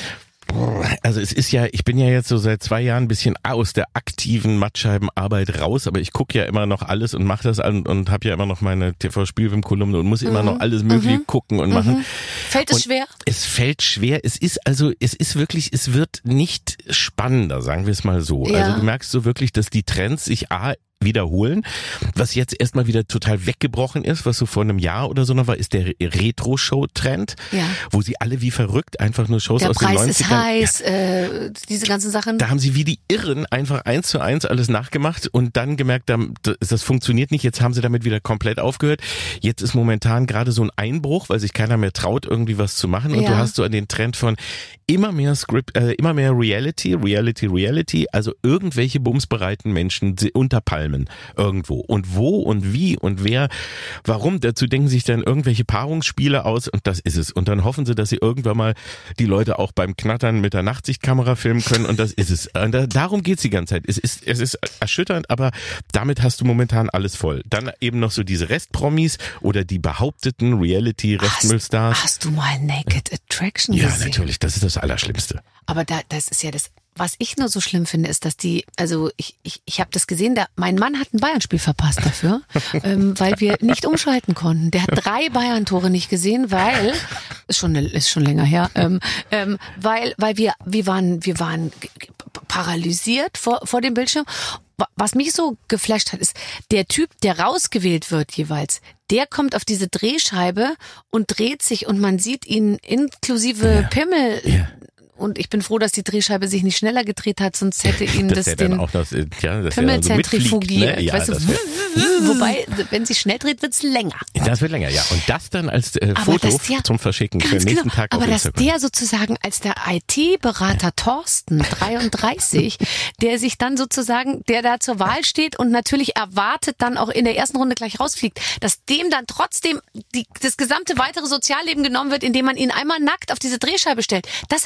Also es ist ja, ich bin ja jetzt so seit zwei Jahren ein bisschen aus der aktiven Mattscheibenarbeit raus, aber ich gucke ja immer noch alles und mache das an und habe ja immer noch meine T V-Spielfilm-Kolumne und muss mhm. immer noch alles Mögliche mhm. gucken und mhm. machen. Fällt es und schwer? Es fällt schwer. Es ist also, es ist wirklich, es wird nicht spannender, sagen wir es mal so. Ja. Also du merkst so wirklich, dass die Trends sich A wiederholen. Was jetzt erstmal wieder total weggebrochen ist, was so vor einem Jahr oder so noch war, ist der Retro-Show-Trend, ja. wo sie alle wie verrückt einfach nur Shows der aus Preis den neunzigern... ist heiß, ja. äh, diese ganzen Sachen. Da haben sie wie die Irren einfach eins zu eins alles nachgemacht und dann gemerkt, das funktioniert nicht. Jetzt haben sie damit wieder komplett aufgehört. Jetzt ist momentan gerade so ein Einbruch, weil sich keiner mehr traut, irgendwie was zu machen. Und ja. du hast so den Trend von immer mehr Script, äh, immer mehr Reality, Reality, Reality, also irgendwelche bumsbereiten Menschen unter Palmen irgendwo. Und wo und wie und wer, warum, dazu denken sich dann irgendwelche Paarungsspiele aus und das ist es. Und dann hoffen sie, dass sie irgendwann mal die Leute auch beim Knattern mit der Nachtsichtkamera filmen können und das ist es. Und da, darum geht's die ganze Zeit. Es ist, es ist erschütternd, aber damit hast du momentan alles voll. Dann eben noch so diese Restpromis oder die behaupteten Reality-Restmüllstars. Hast, hast du mal Naked Attraction ja, gesehen? Ja, natürlich. Das ist das Allerschlimmste. Aber da, das ist ja das, was ich nur so schlimm finde, ist, dass die, also ich ich, ich habe das gesehen, da, mein Mann hat ein Bayern-Spiel verpasst dafür, ähm, weil wir nicht umschalten konnten. Der hat drei Bayern-Tore nicht gesehen, weil, ist schon, ist schon länger her, ähm, ähm, weil, weil wir, wir waren, wir waren paralysiert vor, vor dem Bildschirm. Was mich so geflasht hat, ist, der Typ, der rausgewählt wird jeweils, der kommt auf diese Drehscheibe und dreht sich und man sieht ihn inklusive ja. Pimmel. Ja. Und ich bin froh, dass die Drehscheibe sich nicht schneller gedreht hat, sonst hätte ihn das, das den auch das, ja, das Pimmel zentrifugiert. Ne? Ja, weißt du, wobei, wenn sie schnell dreht, wird's länger. Das wird länger, ja. Und das dann als äh, Foto der, zum Verschicken für den nächsten genau, Tag aber auf dass Instagram. der sozusagen als der I T-Berater Thorsten, dreiunddreißig, der sich dann sozusagen, der da zur Wahl steht und natürlich erwartet dann auch in der ersten Runde gleich rausfliegt, dass dem dann trotzdem die, das gesamte weitere Sozialleben genommen wird, indem man ihn einmal nackt auf diese Drehscheibe stellt. Das habe ich nicht verstanden.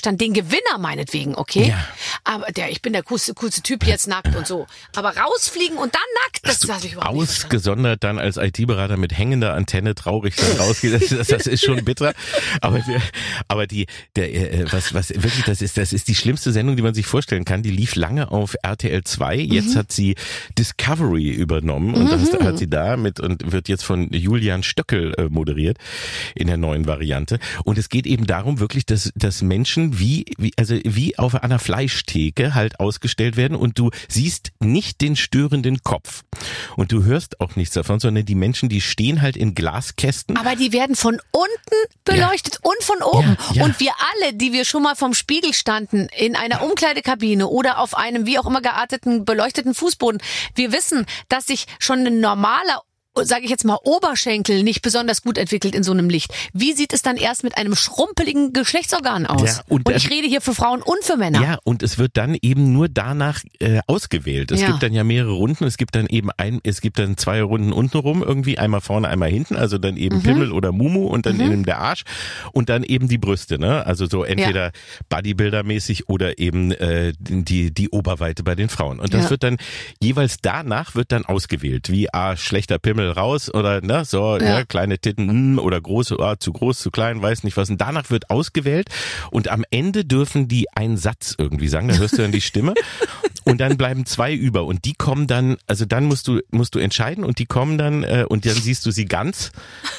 dann den Gewinner meinetwegen, okay? Ja. Aber der, ich bin der coolste, coolste Typ jetzt nackt und so. Aber rausfliegen und dann nackt, das lasse ich überhaupt nicht verstanden. Ausgesondert dann als I T-Berater mit hängender Antenne traurig dann rausgeht, das, das ist schon bitter. Aber, der, aber die, der, äh, was, was wirklich, das ist, das ist die schlimmste Sendung, die man sich vorstellen kann. Die lief lange auf R T L zwei. Jetzt mhm. hat sie Discovery übernommen und mhm. das hat sie da mit und wird jetzt von Julian Stöckel äh, moderiert in der neuen Variante. Und es geht eben darum wirklich, dass, dass Menschen wie, wie, also wie auf einer Fleischtheke halt ausgestellt werden und du siehst nicht den störenden Kopf. Und du hörst auch nichts davon, sondern die Menschen, die stehen halt in Glaskästen. Aber die werden von unten beleuchtet ja. und von oben. Ja, ja. Und wir alle, die wir schon mal vom Spiegel standen, in einer Umkleidekabine oder auf einem wie auch immer gearteten, beleuchteten Fußboden, wir wissen, dass sich schon ein normaler, sage ich jetzt mal, Oberschenkel nicht besonders gut entwickelt in so einem Licht. Wie sieht es dann erst mit einem schrumpeligen Geschlechtsorgan aus? Ja, und, und ich rede hier für Frauen und für Männer. Ja, und es wird dann eben nur danach äh, ausgewählt. Es ja. gibt dann ja mehrere Runden. Es gibt dann eben ein, es gibt dann zwei Runden untenrum irgendwie, einmal vorne, einmal hinten. Also dann eben mhm. Pimmel oder Mumu und dann mhm. eben der Arsch und dann eben die Brüste. Ne? Also so entweder ja. Bodybuilder-mäßig oder eben äh, die die Oberweite bei den Frauen. Und das ja. wird dann jeweils danach wird dann ausgewählt, wie ah, schlechter Pimmel raus oder ne, so ja. Ja, kleine Titten mh, oder große, oh, zu groß, zu klein, weiß nicht was. Und danach wird ausgewählt und am Ende dürfen die einen Satz irgendwie sagen, da hörst du dann die Stimme und dann bleiben zwei über und die kommen dann, also dann musst du musst du entscheiden und die kommen dann äh, und dann siehst du sie ganz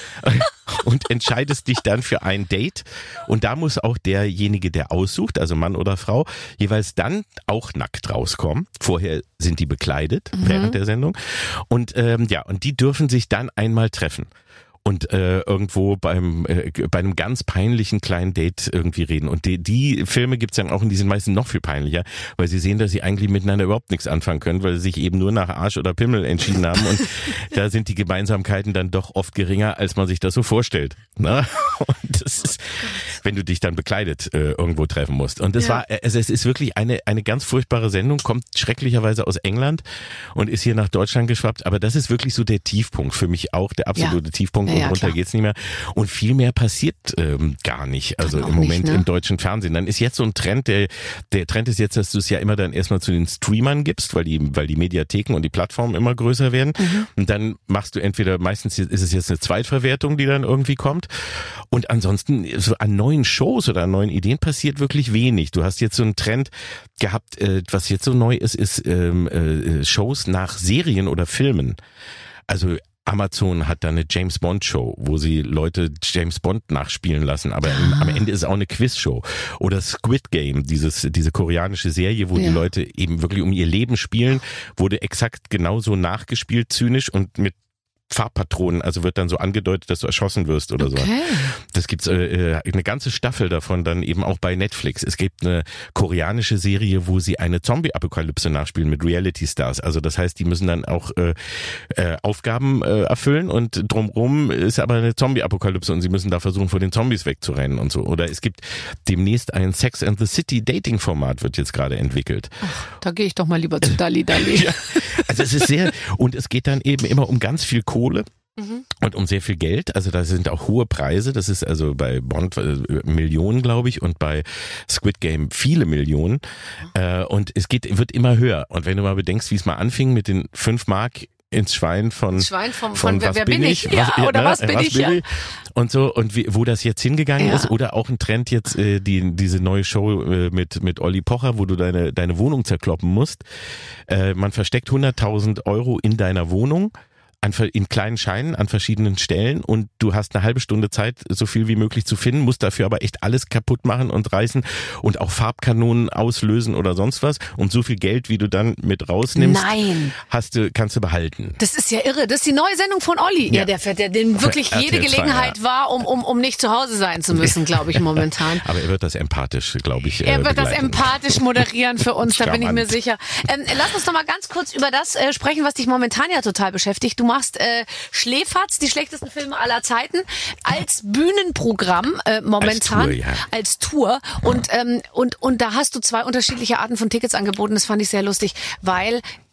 und entscheidest dich dann für ein Date und da muss auch derjenige, der aussucht, also Mann oder Frau, jeweils dann auch nackt rauskommen. Vorher sind die bekleidet mhm. während der Sendung und ähm, ja, und die dürfen sich dann einmal treffen und äh, irgendwo beim äh, bei einem ganz peinlichen kleinen Date irgendwie reden. Und die, die Filme gibt's dann auch und die sind meistens noch viel peinlicher, weil sie sehen, dass sie eigentlich miteinander überhaupt nichts anfangen können, weil sie sich eben nur nach Arsch oder Pimmel entschieden haben und da sind die Gemeinsamkeiten dann doch oft geringer, als man sich das so vorstellt. Ne? Und das ist, wenn du dich dann bekleidet äh, irgendwo treffen musst. Und das ja. war, also es ist wirklich eine eine ganz furchtbare Sendung, kommt schrecklicherweise aus England und ist hier nach Deutschland geschwappt, aber das ist wirklich so der Tiefpunkt für mich auch, der absolute ja. Tiefpunkt. Ja, und runter klar. geht's nicht mehr. Und viel mehr passiert ähm, gar nicht. Also im Moment nicht, ne? Im deutschen Fernsehen. Dann ist jetzt so ein Trend, der der Trend ist jetzt, dass du es ja immer dann erstmal zu den Streamern gibst, weil die weil die Mediatheken und die Plattformen immer größer werden. Mhm. Und dann machst du entweder, meistens ist es jetzt eine Zweitverwertung, die dann irgendwie kommt. Und ansonsten so an neuen Shows oder an neuen Ideen passiert wirklich wenig. Du hast jetzt so einen Trend gehabt, äh, was jetzt so neu ist, ist ähm, äh, Shows nach Serien oder Filmen. Also Amazon hat da eine James Bond Show, wo sie Leute James Bond nachspielen lassen, aber ah. am Ende ist es auch eine Quizshow. Oder Squid Game, dieses diese koreanische Serie, wo ja. die Leute eben wirklich um ihr Leben spielen, wurde exakt genauso nachgespielt, zynisch und mit Farbpatronen, also wird dann so angedeutet, dass du erschossen wirst oder okay. so. Das gibt's äh, eine ganze Staffel davon dann eben auch bei Netflix. Es gibt eine koreanische Serie, wo sie eine Zombie-Apokalypse nachspielen mit Reality-Stars. Also das heißt, die müssen dann auch äh, äh, Aufgaben äh, erfüllen und drumherum ist aber eine Zombie-Apokalypse und sie müssen da versuchen, vor den Zombies wegzurennen und so. Oder es gibt demnächst ein Sex and the City Dating-Format, wird jetzt gerade entwickelt. Ach, da gehe ich doch mal lieber zu Dalli Dalli. Ja, also es ist sehr, und es geht dann eben immer um ganz viel Kohle. Mhm. Und um sehr viel Geld, also da sind auch hohe Preise, das ist also bei Bond äh, Millionen, glaube ich, und bei Squid Game viele Millionen mhm. äh, und es geht wird immer höher und wenn du mal bedenkst, wie es mal anfing mit den fünf Mark ins Schwein von, Schwein vom, von, von was wer bin bin ich, ich? Ja, was, oder ne? was bin was ich, bin ja. ich? Und so und wie, wo das jetzt hingegangen ja. ist oder auch ein Trend jetzt äh, die diese neue Show äh, mit mit Olli Pocher, wo du deine deine Wohnung zerkloppen musst. Äh, man versteckt hunderttausend Euro in deiner Wohnung. An, in kleinen Scheinen an verschiedenen Stellen und du hast eine halbe Stunde Zeit, so viel wie möglich zu finden, musst dafür aber echt alles kaputt machen und reißen und auch Farbkanonen auslösen oder sonst was und so viel Geld, wie du dann mit rausnimmst, Nein. hast du, kannst du behalten. Das ist ja irre. Das ist die neue Sendung von Olli. Ja, ja der fährt, der den wirklich jede Gelegenheit ja. war, um, um, um nicht zu Hause sein zu müssen, glaube ich, momentan. Aber er wird das empathisch, glaube ich. Er äh, wird begleiten. das empathisch moderieren für uns, da bin ich mir Charmant. sicher. Ähm, lass uns doch mal ganz kurz über das äh, sprechen, was dich momentan ja total beschäftigt. Du machst äh, Schläferz, die schlechtesten Filme aller Zeiten, als Bühnenprogramm äh, momentan, als Tour, ja. als Tour. Und, ähm, und, und da hast du zwei unterschiedliche Arten von Tickets angeboten. Das fand ich sehr lustig, weil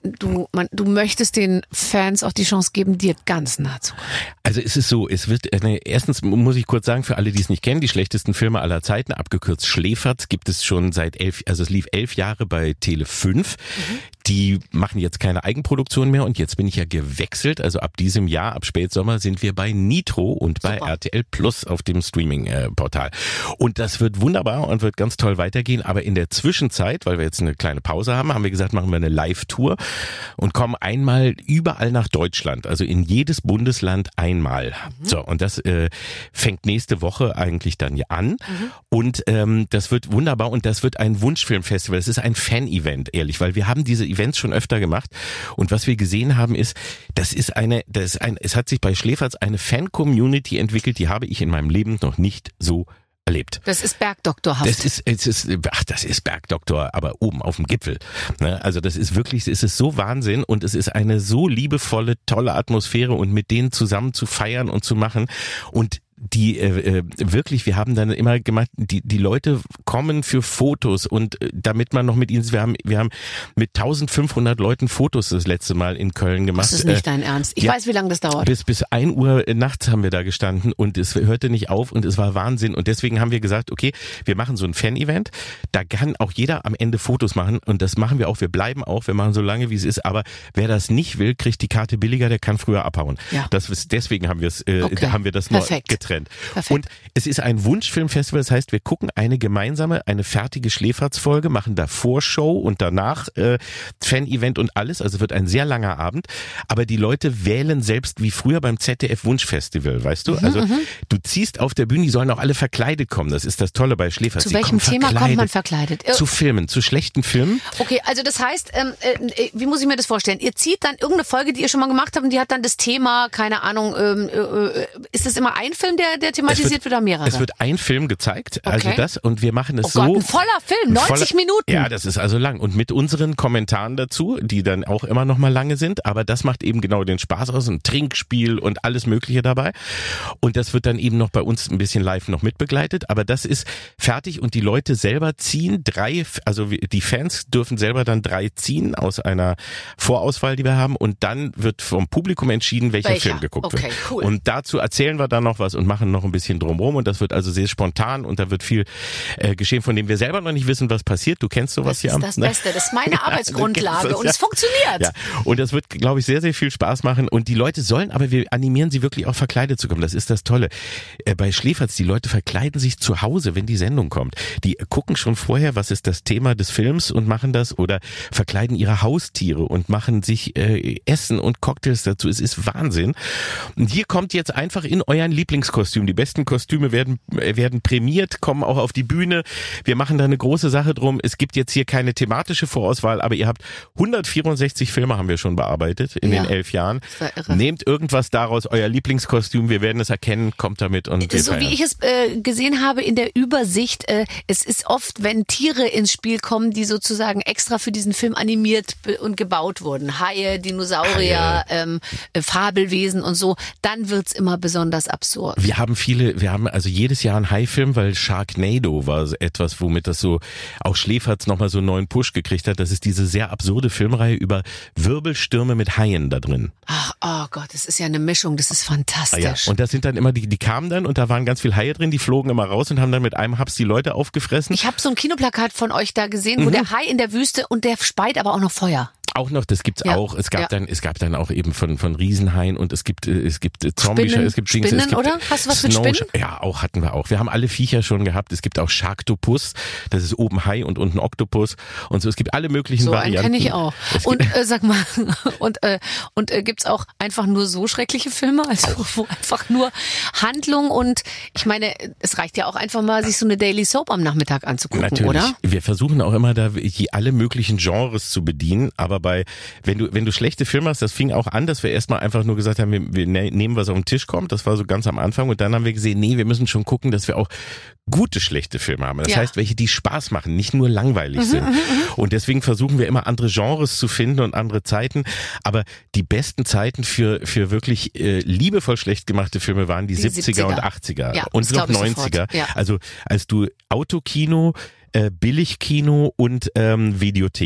du, man, du möchtest den Fans auch die Chance geben, dir ganz nah zu kommen. Also es ist so, es wird, äh, erstens muss ich kurz sagen, für alle, die es nicht kennen, die schlechtesten Filme aller Zeiten, abgekürzt Schläferz, gibt es schon seit elf, also es lief elf Jahre bei Tele fünf. Mhm. Die machen jetzt keine Eigenproduktion mehr und jetzt bin ich ja gewechselt, also ab diesem Jahr, ab Spätsommer sind wir bei Nitro und bei Super. R T L Plus auf dem Streaming-Portal. Und das wird wunderbar und wird ganz toll weitergehen, aber in der Zwischenzeit, weil wir jetzt eine kleine Pause haben, haben wir gesagt, machen wir eine Live-Tour und kommen einmal überall nach Deutschland, also in jedes Bundesland einmal. Mhm. So, und das äh, fängt nächste Woche eigentlich dann an. Mhm. Und ähm, das wird wunderbar und das wird ein Wunschfilmfestival. Es ist ein Fan-Event, ehrlich, weil wir haben diese Events schon öfter gemacht und was wir gesehen haben ist, das ist eine, das ist ein, es hat sich bei Schläferz eine Fan-Community entwickelt, die habe ich in meinem Leben noch nicht so erlebt. Das ist Bergdoktorhaft. Das ist, es ist, ach, das ist Bergdoktor, aber oben auf dem Gipfel. Also das ist wirklich, es ist so Wahnsinn und es ist eine so liebevolle, tolle Atmosphäre und mit denen zusammen zu feiern und zu machen und die äh, wirklich, wir haben dann immer gemacht, die die Leute kommen für Fotos und äh, damit man noch mit ihnen, wir haben wir haben mit eintausendfünfhundert Leuten Fotos das letzte Mal in Köln gemacht. Das ist nicht äh, dein Ernst. Ich ja, weiß, wie lange das dauert. Bis bis ein Uhr nachts haben wir da gestanden und es hörte nicht auf und es war Wahnsinn und deswegen haben wir gesagt, okay, wir machen so ein Fan-Event, da kann auch jeder am Ende Fotos machen und das machen wir auch, wir bleiben auch, wir machen so lange, wie es ist, aber wer das nicht will, kriegt die Karte billiger, der kann früher abhauen. Ja. Das ist, deswegen haben wir es, äh, okay. haben wir das nur getrennt. Perfekt. Und es ist ein Wunschfilmfestival, das heißt, wir gucken eine gemeinsame, eine fertige Schläferz-Folge, machen da Vorshow und danach äh, Fan-Event und alles, also wird ein sehr langer Abend, aber die Leute wählen selbst wie früher beim Z D F Wunschfestival, weißt du? Mhm, also m-m. du ziehst auf der Bühne, die sollen auch alle verkleidet kommen, das ist das Tolle bei Schläferz. Zu welchem Thema kommt man verkleidet? Zu Filmen, zu schlechten Filmen. Okay, also das heißt, ähm, äh, wie muss ich mir das vorstellen? Ihr zieht dann irgendeine Folge, die ihr schon mal gemacht habt und die hat dann das Thema, keine Ahnung, ähm, äh, ist das immer ein Film, der, der thematisiert wird, wird oder mehrere? Es wird ein Film gezeigt, okay. also das, und wir machen es oh so. Gott, ein voller Film, neunzig voller, Minuten. Ja, das ist also lang. Und mit unseren Kommentaren dazu, die dann auch immer noch mal lange sind, aber das macht eben genau den Spaß aus, ein Trinkspiel und alles Mögliche dabei. Und das wird dann eben noch bei uns ein bisschen live noch mitbegleitet, aber das ist fertig und die Leute selber ziehen drei, also die Fans dürfen selber dann drei ziehen aus einer Vorauswahl, die wir haben, und dann wird vom Publikum entschieden, welcher, welcher? Film geguckt okay, wird. Cool. Und dazu erzählen wir dann noch was und machen noch ein bisschen drumherum und das wird also sehr spontan und da wird viel äh, geschehen, von dem wir selber noch nicht wissen, was passiert. Du kennst sowas hier. Das ist das Beste, das ist meine Arbeitsgrundlage und es funktioniert. Ja. Und das wird, glaube ich, sehr, sehr viel Spaß machen und die Leute sollen, aber wir animieren sie wirklich auch verkleidet zu kommen. Das ist das Tolle. Äh, bei Schläferz, die Leute verkleiden sich zu Hause, wenn die Sendung kommt. Die gucken schon vorher, was ist das Thema des Films und machen das oder verkleiden ihre Haustiere und machen sich äh, Essen und Cocktails dazu. Es ist Wahnsinn. Und hier kommt jetzt einfach in euren Lieblingskostüm. Die besten Kostüme werden werden prämiert, kommen auch auf die Bühne. Wir machen da eine große Sache drum. Es gibt jetzt hier keine thematische Vorauswahl, aber ihr habt hundertvierundsechzig Filme haben wir schon bearbeitet in ja, den elf Jahren. Nehmt irgendwas daraus, euer Lieblingskostüm, wir werden es erkennen, kommt damit und wir so feiern. Wie ich es äh, gesehen habe in der Übersicht, äh, es ist oft, wenn Tiere ins Spiel kommen, die sozusagen extra für diesen Film animiert und gebaut wurden. Haie, Dinosaurier, Haie. Ähm, äh, Fabelwesen und so, dann wird's immer besonders absurd. Wir haben viele, wir haben also jedes Jahr einen Haifilm, weil Sharknado war etwas, womit das so auch Schläferz nochmal so einen neuen Push gekriegt hat. Das ist diese sehr absurde Filmreihe über Wirbelstürme mit Haien da drin. Ach, oh Gott, das ist ja eine Mischung, das ist fantastisch. Ja, und das sind dann immer, die, die kamen dann und da waren ganz viele Haie drin, die flogen immer raus und haben dann mit einem Haps die Leute aufgefressen. Ich habe so ein Kinoplakat von euch da gesehen, wo mhm. der Hai in der Wüste und der speit aber auch noch Feuer. Auch noch, das gibt's ja, auch. Es gab ja. dann, es gab dann auch eben von von Riesenhaien und es gibt es gibt Zombie, Spinnen, es gibt Spinnen, Dings, es gibt oder? Hast du was mit Spinnen? Ja, auch hatten wir auch. Wir haben alle Viecher schon gehabt. Es gibt auch Sharktopus, das ist oben Hai und unten Oktopus und so. Es gibt alle möglichen so Varianten. So einen kenne ich auch. Es und äh, sag mal, und äh, und äh, gibt's auch einfach nur so schreckliche Filme, also auch. Wo einfach nur Handlung und ich meine, es reicht ja auch einfach mal, sich so eine Daily Soap am Nachmittag anzugucken, natürlich. Oder? Wir versuchen auch immer da alle möglichen Genres zu bedienen, aber bei wenn du wenn du schlechte Filme hast, das fing auch an, dass wir erstmal einfach nur gesagt haben, wir, wir nehmen, was auf den Tisch kommt. Das war so ganz am Anfang und dann haben wir gesehen, nee, wir müssen schon gucken, dass wir auch gute schlechte Filme haben. Das ja. heißt, welche, die Spaß machen, nicht nur langweilig mhm, sind. Mhm, und deswegen versuchen wir immer andere Genres zu finden und andere Zeiten. Aber die besten Zeiten für für wirklich äh, liebevoll schlecht gemachte Filme waren die, die siebziger, siebziger und achtziger ja, und noch neunziger. Ja. Also als du Autokino, äh, Billigkino und ähm, Videothek.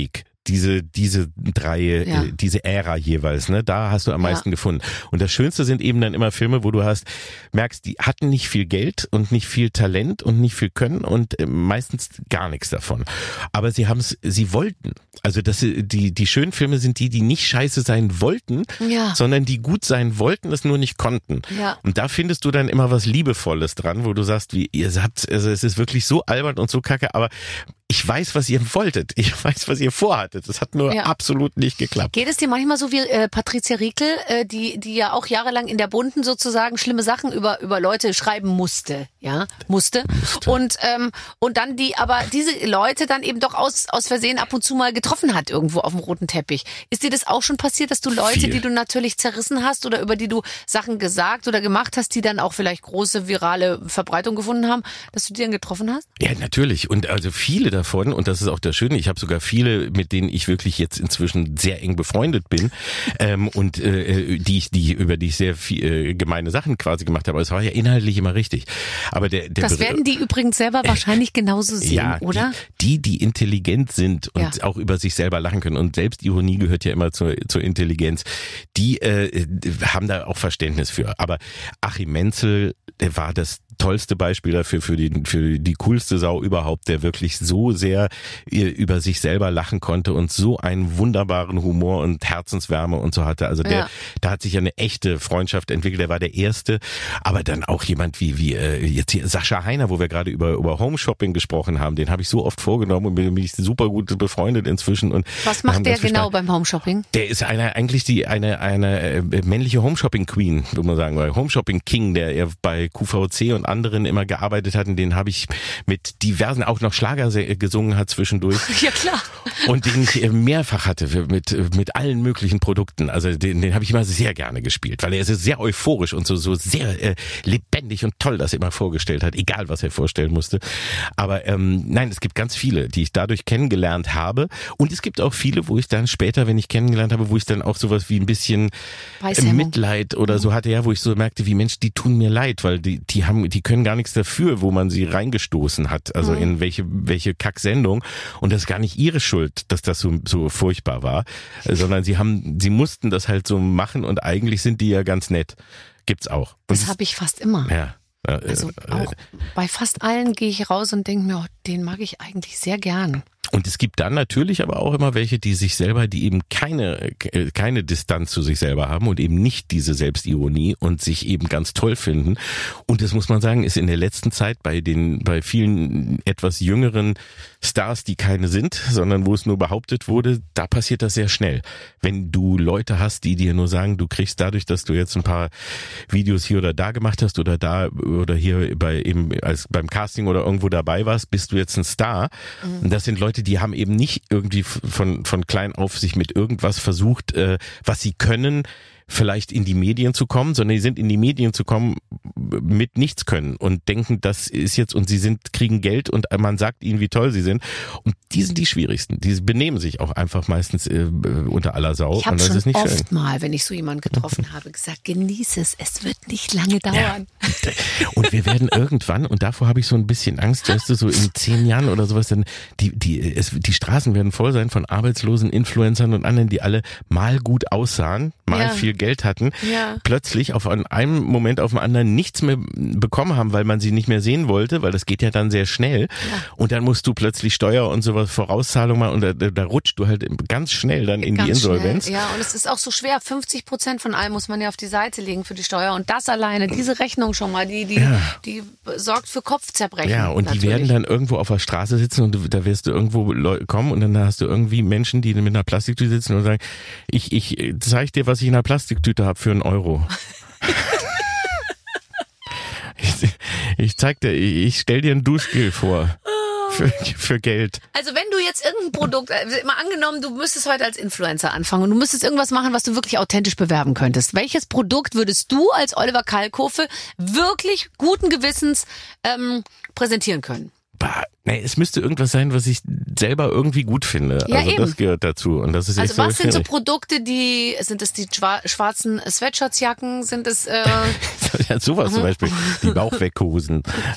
diese diese drei, ja. äh, diese Ära jeweils, ne? Da hast du am meisten ja. gefunden. Und das Schönste sind eben dann immer Filme, wo du hast, merkst, die hatten nicht viel Geld und nicht viel Talent und nicht viel Können und äh, meistens gar nichts davon. Aber sie haben es, sie wollten. Also das, die die schönen Filme sind die, die nicht scheiße sein wollten, ja. sondern die gut sein wollten, es nur nicht konnten. Ja. Und da findest du dann immer was Liebevolles dran, wo du sagst, wie ihr habt, also es ist wirklich so albern und so kacke, aber ich weiß, was ihr wolltet. Ich weiß, was ihr vorhattet. Das hat nur ja. absolut nicht geklappt. Geht es dir manchmal so wie äh, Patricia Riekel, äh, die die ja auch jahrelang in der Bunten sozusagen schlimme Sachen über über Leute schreiben musste, ja, musste. musste. Und ähm, und dann die, aber diese Leute dann eben doch aus aus Versehen ab und zu mal getroffen hat irgendwo auf dem roten Teppich. Ist dir das auch schon passiert, dass du Leute, Viel. die du natürlich zerrissen hast oder über die du Sachen gesagt oder gemacht hast, die dann auch vielleicht große virale Verbreitung gefunden haben, dass du die dann getroffen hast? Ja, natürlich. Und also viele davon, und das ist auch das Schöne, ich habe sogar viele, mit denen ich wirklich jetzt inzwischen sehr eng befreundet bin ähm, und äh, die ich, die über die ich sehr viel, äh, gemeine Sachen quasi gemacht habe. Aber es war ja inhaltlich immer richtig. Aber der, der das werden die übrigens selber wahrscheinlich genauso sehen, ja, oder? Die, die, die intelligent sind und ja. auch über sich selber lachen können und Selbstironie gehört ja immer zur, zur Intelligenz, die äh, haben da auch Verständnis für. Aber Achim Menzel, der war das tollste Beispiel dafür, für die, für die coolste Sau überhaupt, der wirklich so sehr über sich selber lachen konnte und so einen wunderbaren Humor und Herzenswärme und so hatte. Also der, ja. da hat sich ja eine echte Freundschaft entwickelt. Der war der Erste, aber dann auch jemand wie, wie äh, jetzt hier Sascha Heiner, wo wir gerade über, über Home Shopping gesprochen haben, den habe ich so oft vorgenommen und bin, bin ich super gut befreundet inzwischen. Und was macht der genau beim Home Shopping? Der ist eine, eigentlich die, eine, eine äh, männliche Home Shopping Queen, würde man sagen, weil Home Shopping King, der er bei Q V C und anderen immer gearbeitet hat, und den habe ich mit diversen auch noch Schlager gesungen hat zwischendurch. Ja, klar. Und den ich mehrfach hatte mit mit allen möglichen Produkten. Also den, den habe ich immer sehr gerne gespielt, weil er ist sehr euphorisch und so so sehr äh, lebendig und toll das immer vorgestellt hat, egal was er vorstellen musste. Aber ähm, nein, es gibt ganz viele, die ich dadurch kennengelernt habe, und es gibt auch viele, wo ich dann später, wenn ich kennengelernt habe, wo ich dann auch sowas wie ein bisschen äh, Mitleid oder so hatte, ja, wo ich so merkte, wie Mensch, die tun mir leid, weil die die haben die können gar nichts dafür, wo man sie reingestoßen hat, also mhm. in welche welche Kacksendung, und das ist gar nicht ihre Schuld, dass das so so furchtbar war, sondern sie haben sie mussten das halt so machen, und eigentlich sind die ja ganz nett. Gibt's auch. Und das habe ich fast immer. Ja. Also auch bei fast allen gehe ich raus und denke mir, oh, den mag ich eigentlich sehr gern. Und es gibt dann natürlich aber auch immer welche, die sich selber, die eben keine keine Distanz zu sich selber haben und eben nicht diese Selbstironie und sich eben ganz toll finden. Und das muss man sagen, ist in der letzten Zeit bei den bei vielen etwas jüngeren Stars, die keine sind, sondern wo es nur behauptet wurde, da passiert das sehr schnell. Wenn du Leute hast, die dir nur sagen, du kriegst dadurch, dass du jetzt ein paar Videos hier oder da gemacht hast oder da oder hier bei eben als beim Casting oder irgendwo dabei warst, bist du jetzt ein Star. Mhm. Und das sind Leute, die haben eben nicht irgendwie von von klein auf sich mit irgendwas versucht, äh, was sie können, vielleicht in die Medien zu kommen, sondern die sind in die Medien zu kommen mit nichts können und denken, das ist jetzt, und sie sind kriegen Geld und man sagt ihnen, wie toll sie sind, und die sind die schwierigsten. Die benehmen sich auch einfach meistens äh, unter aller Sau. Ich habe schon ist nicht oft schön. mal, wenn ich so jemanden getroffen habe, gesagt, genieße es, es wird nicht lange dauern. Ja. Und wir werden irgendwann, und davor habe ich so ein bisschen Angst, weißt du, so in zehn Jahren oder sowas, dann die die es, die Straßen werden voll sein von arbeitslosen Influencern und anderen, die alle mal gut aussahen, mal ja. viel Geld hatten, ja. plötzlich auf einem Moment auf den anderen nichts mehr bekommen haben, weil man sie nicht mehr sehen wollte, weil das geht ja dann sehr schnell. Ja. Und dann musst du plötzlich Steuer und sowas Vorauszahlung machen, und da, da rutscht du halt ganz schnell dann in ganz die Insolvenz. Schnell. Ja, und es ist auch so schwer. fünfzig Prozent von allem muss man ja auf die Seite legen für die Steuer, und das alleine, diese Rechnung schon mal, die die ja. die sorgt für Kopfzerbrechen. Ja, und natürlich. Die werden dann irgendwo auf der Straße sitzen, und du, da wirst du irgendwo kommen, und dann hast du irgendwie Menschen, die mit einer Plastiktüte sitzen und sagen, ich ich zeig dir, was ich in einer Plastiktüte habe für einen Euro. ich, ich zeig dir, ich stell dir ein Duschgel vor. Für, für Geld. Also wenn du jetzt irgendein Produkt, mal angenommen, du müsstest heute als Influencer anfangen und du müsstest irgendwas machen, was du wirklich authentisch bewerben könntest. Welches Produkt würdest du als Oliver Kalkofe wirklich guten Gewissens ähm, präsentieren können? Bah, nee, es müsste irgendwas sein, was ich selber irgendwie gut finde. Ja, also eben. Das gehört dazu. Und das ist also echt so was sind so schwierig. Produkte, die, sind es die schwarzen Sweatshirtsjacken, sind es... Äh ja, sowas zum Beispiel, die Bauchweghosen.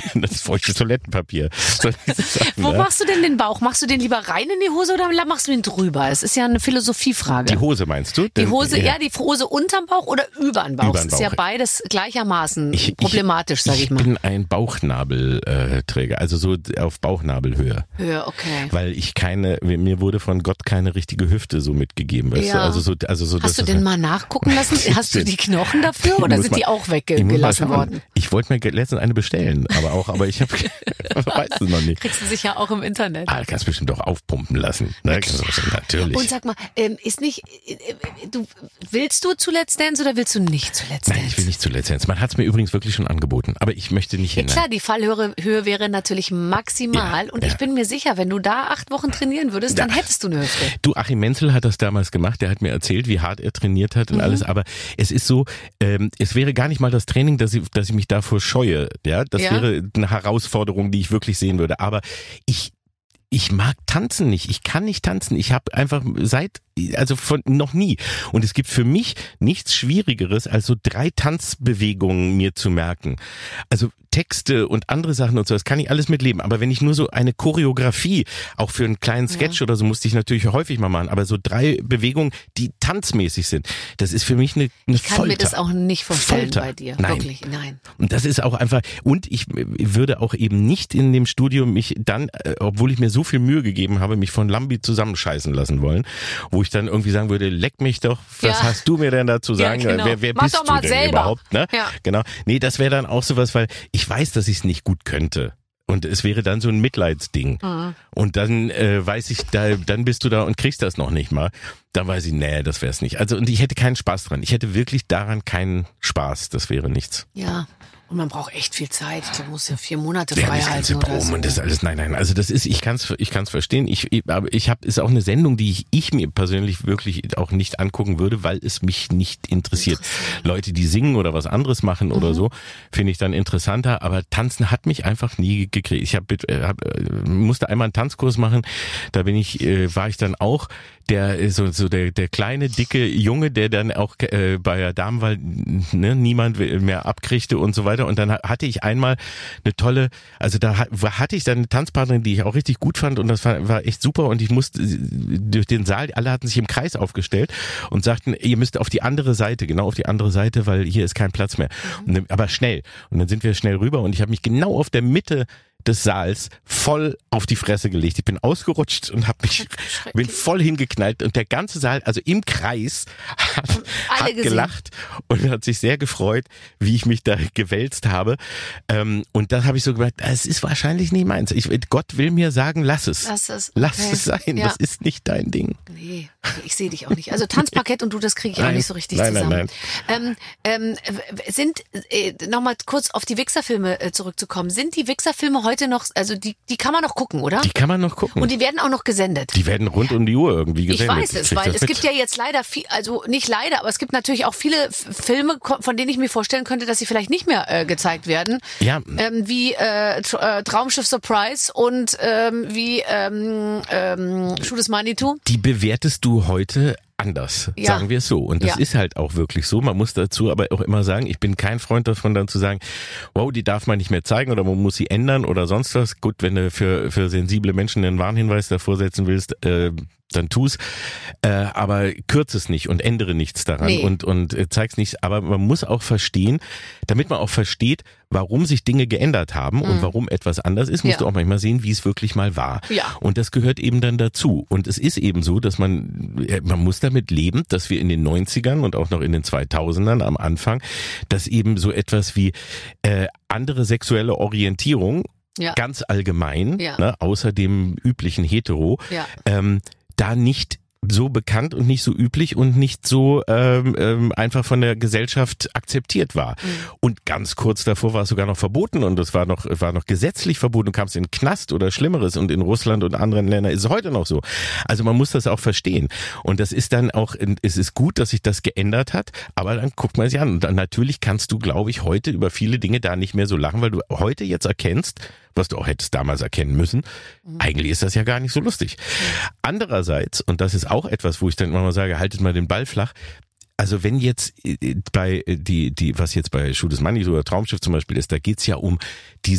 Das feuchte Toilettenpapier. Sagen, Wo ne? machst du denn den Bauch? Machst du den lieber rein in die Hose oder machst du ihn drüber? Es ist ja eine Philosophiefrage. Die Hose meinst du? Die Hose, ja, die Hose unterm Bauch oder über den Bauch? Über den Das ist ja Bauch. beides gleichermaßen Ich- problematisch, sag ich, Ich mal. bin ein Bauchnabelträger, also so auf Bauchnabelhöhe. Ja, okay. Weil ich keine, mir wurde von Gott keine richtige Hüfte so mitgegeben. Weißt Ja. du? Also so, also so, Hast du das denn mal nachgucken lassen? Hast du die Knochen dafür oder muss sind mal- die auch Ich muss mal weggelassen schauen. worden? Ich wollte mir letztens eine bestellen, aber auch, aber ich habe, weiß es noch nicht. Kriegst du sicher auch im Internet. Ah, kannst bestimmt auch aufpumpen lassen. Ne? Natürlich. Und sag mal, ähm, ist nicht, äh, äh, du, willst du zu Let's Dance oder willst du nicht zu Let's Dance? Nein, ich will nicht zu Let's Dance. Man hat es mir übrigens wirklich schon angeboten, aber ich möchte nicht Ja, hin. klar, die Fallhöhe Höhe wäre natürlich maximal Ja, und ja. ich bin mir sicher, wenn du da acht Wochen trainieren würdest, dann Ja. hättest du eine Hüfte. Du, Achim Menzel hat das damals gemacht, der hat mir erzählt, wie hart er trainiert hat und Mhm. alles, aber es ist so, ähm, es wäre gar nicht mal das Training, dass ich, dass ich mich davor scheue, ja, das Ja. wäre eine Herausforderung, die ich wirklich sehen würde, aber ich ich mag tanzen nicht, ich kann nicht tanzen, ich habe einfach seit, also von noch nie und es gibt für mich nichts Schwierigeres, als so drei Tanzbewegungen mir zu merken. Also Texte und andere Sachen und so, das kann ich alles mitleben, aber wenn ich nur so eine Choreografie, auch für einen kleinen Sketch oder so, musste ich natürlich häufig mal machen, aber so drei Bewegungen, die tanzmäßig sind, das ist für mich eine, eine Ich kann Folter. mir das auch nicht vorstellen Folter. bei dir. Nein. Wirklich, nein. Und das ist auch einfach, und ich würde auch eben nicht in dem Studio mich dann, äh, obwohl ich mir so viel Mühe gegeben habe, mich von Lambi zusammenscheißen lassen wollen, wo ich dann irgendwie sagen würde, leck mich doch, was Ja. hast du mir denn dazu Ja, sagen? genau. Wer, wer Mach bist doch du mal denn selber. überhaupt? Ne? Ja. Genau. Nee, das wäre dann auch sowas, weil ich weiß, dass ich es nicht gut könnte. Und es wäre dann so ein Mitleidsding. Mhm. Und dann äh, weiß ich, da, dann bist du da und kriegst das noch nicht mal. Dann weiß ich, nee, das wär's nicht. Also und ich hätte keinen Spaß dran. Ich hätte wirklich daran keinen Spaß. Das wäre nichts. Ja. Und man braucht echt viel Zeit. Du musst ja vier Monate Ja, frei das ganze halten oder Proben so. und das alles, nein, nein, also das ist, ich kann's, ich kann's verstehen, ich, ich aber ich habe, ist auch eine Sendung, die ich, ich mir persönlich wirklich auch nicht angucken würde, weil es mich nicht interessiert. Leute, die singen oder was anderes machen oder so, finde ich dann interessanter, aber Tanzen hat mich einfach nie gekriegt. Ich habe, hab, musste einmal einen Tanzkurs machen, da bin ich, äh, war ich dann auch der, so, so der, der kleine, dicke Junge, der dann auch äh, bei der Damenwahl ne, niemand mehr abkriegte und so weiter und dann hatte ich einmal eine tolle, also da hatte ich dann eine Tanzpartnerin, die ich auch richtig gut fand und das war, war echt super und ich musste durch den Saal, alle hatten sich im Kreis aufgestellt und sagten, ihr müsst auf die andere Seite, genau auf die andere Seite, weil hier ist kein Platz mehr. Und dann, aber schnell. Und dann sind wir schnell rüber und ich habe mich genau auf der Mitte des Saals voll auf die Fresse gelegt. Ich bin ausgerutscht und hab mich, bin voll hingeknallt und der ganze Saal, also im Kreis, hat, Alle hat gesehen. gelacht und hat sich sehr gefreut, wie ich mich da gewälzt habe. Ähm, und dann habe ich so gemerkt, es ist wahrscheinlich nicht meins. Ich, Gott will mir sagen, lass es. Lass es. Lass Okay. es sein. Ja. Das ist nicht dein Ding. Nee, ich sehe dich auch nicht. Also Tanzparkett und du, das kriege ich auch Nein. nicht so richtig Nein, nein, zusammen. Ähm, ähm, sind, äh, nochmal kurz auf die Wichserfilme äh, zurückzukommen, sind die Wichserfilme heute noch, also die, die kann man noch gucken, oder? Die kann man noch gucken. Und die werden auch noch gesendet. Die werden rund um die Uhr irgendwie Ich gesendet. weiß es, krieg weil das es mit. gibt ja jetzt leider viel, also nicht leider, aber es gibt natürlich auch viele F- Filme, ko- von denen ich mir vorstellen könnte, dass sie vielleicht nicht mehr äh, gezeigt werden. Ja. Ähm, wie äh, Tr- äh, Traumschiff Surprise und ähm, wie ähm, ähm, Schuh des Manitou. Die bewertest du heute anders, Ja. sagen wir es so. Und das Ja. ist halt auch wirklich so. Man muss dazu aber auch immer sagen, ich bin kein Freund davon, dann zu sagen, wow, die darf man nicht mehr zeigen oder man muss sie ändern oder sonst was. Gut, wenn du für, für sensible Menschen einen Warnhinweis davor setzen willst, äh, dann tu's, äh, aber kürz es nicht und ändere nichts daran Nee. und und äh, zeig's nicht. Aber man muss auch verstehen, damit man auch versteht, warum sich Dinge geändert haben und warum etwas anders ist, musst Ja. du auch manchmal sehen, wie es wirklich mal war. Ja. Und das gehört eben dann dazu. Und es ist eben so, dass man, äh, man muss damit leben, dass wir in den neunzigern und auch noch in den zweitausendern am Anfang, dass eben so etwas wie äh, andere sexuelle Orientierung Ja. ganz allgemein, Ja. ne, außer dem üblichen Hetero, Ja. ähm, da nicht so bekannt und nicht so üblich und nicht so ähm, ähm, einfach von der Gesellschaft akzeptiert war. Mhm. Und ganz kurz davor war es sogar noch verboten und es war noch war noch gesetzlich verboten. Du kamst in den Knast oder Schlimmeres und in Russland und anderen Ländern ist es heute noch so. Also man muss das auch verstehen. Und das ist dann auch, es ist gut, dass sich das geändert hat, aber dann guckt man sich an. Und dann natürlich kannst du, glaube ich, heute über viele Dinge da nicht mehr so lachen, weil du heute jetzt erkennst, was du auch hättest damals erkennen müssen, eigentlich ist das ja gar nicht so lustig. Andererseits, und das ist auch etwas, wo ich dann immer mal sage, haltet mal den Ball flach, also wenn jetzt bei die, die, was jetzt bei Schuh des Manitou oder Traumschiff zum Beispiel ist, da geht's ja um dieses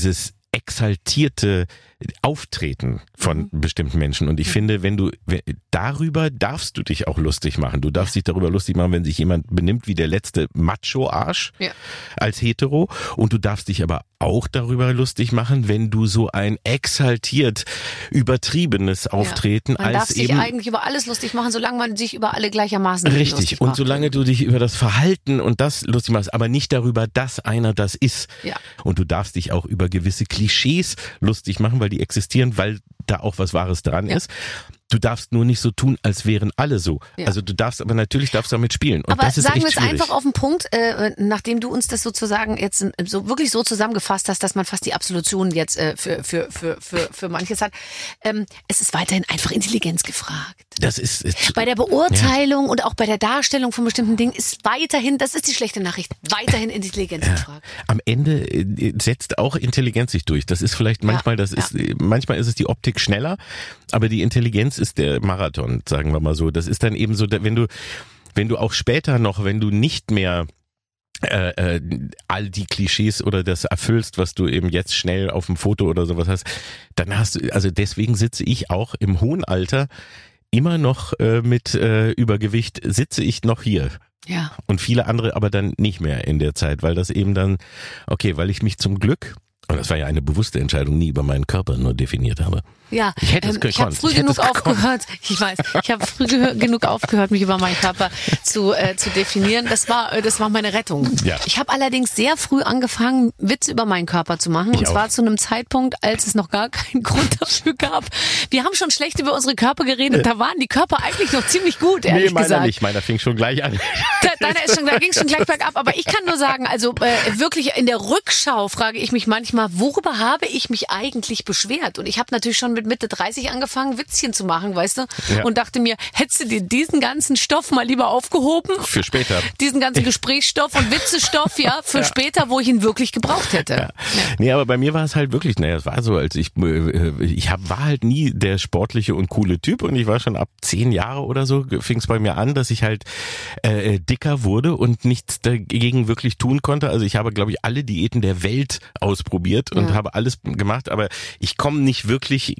exaltierte Auftreten von mhm. bestimmten Menschen. Und ich mhm. finde, wenn du darüber darfst du dich auch lustig machen. Du darfst dich darüber lustig machen, wenn sich jemand benimmt wie der letzte Macho-Arsch ja. als Hetero. Und du darfst dich aber auch darüber lustig machen, wenn du so ein exaltiert übertriebenes Auftreten ja. man als darf sich eben eigentlich über alles lustig machen, solange man sich über alle gleichermaßen richtig. lustig Und macht. solange du dich über das Verhalten und das lustig machst, aber nicht darüber, dass einer das ist. Ja. Und du darfst dich auch über gewisse Klischees lustig machen, weil die existieren, weil da auch was Wahres dran ja. ist. Du darfst nur nicht so tun, als wären alle so. Ja. Also du darfst, aber natürlich darfst du damit spielen. Und aber das ist sagen echt wir es schwierig. einfach auf den Punkt, äh, nachdem du uns das sozusagen jetzt so wirklich so zusammengefasst hast, dass man fast die Absolution jetzt äh, für, für, für, für, für manches hat. Ähm, es ist weiterhin einfach Intelligenz gefragt. Das ist, ist bei der Beurteilung ja. und auch bei der Darstellung von bestimmten Dingen ist weiterhin, das ist die schlechte Nachricht, weiterhin Intelligenz ja. gefragt. Am Ende setzt auch Intelligenz sich durch. Das ist vielleicht manchmal, ja. das ist, ja. manchmal ist es die Optik schneller, aber die Intelligenz ist der Marathon, sagen wir mal so. Das ist dann eben so, wenn du, wenn du auch später noch, wenn du nicht mehr Äh, äh, all die Klischees oder das erfüllst, was du eben jetzt schnell auf dem Foto oder sowas hast, dann hast du, also deswegen sitze ich auch im hohen Alter immer noch äh, mit äh, Übergewicht, sitze ich noch hier. Ja. Und viele andere aber dann nicht mehr in der Zeit, weil das eben dann, okay, weil ich mich zum Glück, und das war ja eine bewusste Entscheidung, nie über meinen Körper nur definiert habe. Ja, ich hätte es ähm, gekonnt. ich habe früh ich hätte genug es gekonnt. aufgehört. Ich weiß, ich habe früh gehör, genug aufgehört, mich über meinen Körper zu äh, zu definieren. Das war äh, das war meine Rettung. Ja. Ich habe allerdings sehr früh angefangen, Witze über meinen Körper zu machen. Ich und zwar auch. zu einem Zeitpunkt, als es noch gar keinen Grund dafür gab. Wir haben schon schlecht über unsere Körper geredet. Da waren die Körper eigentlich noch ziemlich gut, ehrlich nee, meiner gesagt. nicht. Meiner fing schon gleich an. Da, deiner ist schon, da ging es schon gleich bergab. Aber ich kann nur sagen, also äh, wirklich in der Rückschau frage ich mich manchmal, worüber habe ich mich eigentlich beschwert? Und ich habe natürlich schon mit Mitte dreißig angefangen, Witzchen zu machen, weißt du? Ja. Und dachte mir, hättest du dir diesen ganzen Stoff mal lieber aufgehoben? Für später. Diesen ganzen Gesprächsstoff und Witzestoff, ja, für ja. später, wo ich ihn wirklich gebraucht hätte. Ja. Ja. Nee, aber bei mir war es halt wirklich, naja, es war so, als ich, ich hab, war halt nie der sportliche und coole Typ und ich war schon ab zehn Jahre oder so, fing es bei mir an, dass ich halt äh, dicker wurde und nichts dagegen wirklich tun konnte. Also ich habe, glaube ich, alle Diäten der Welt ausprobiert und ja. habe alles gemacht, aber ich komme nicht wirklich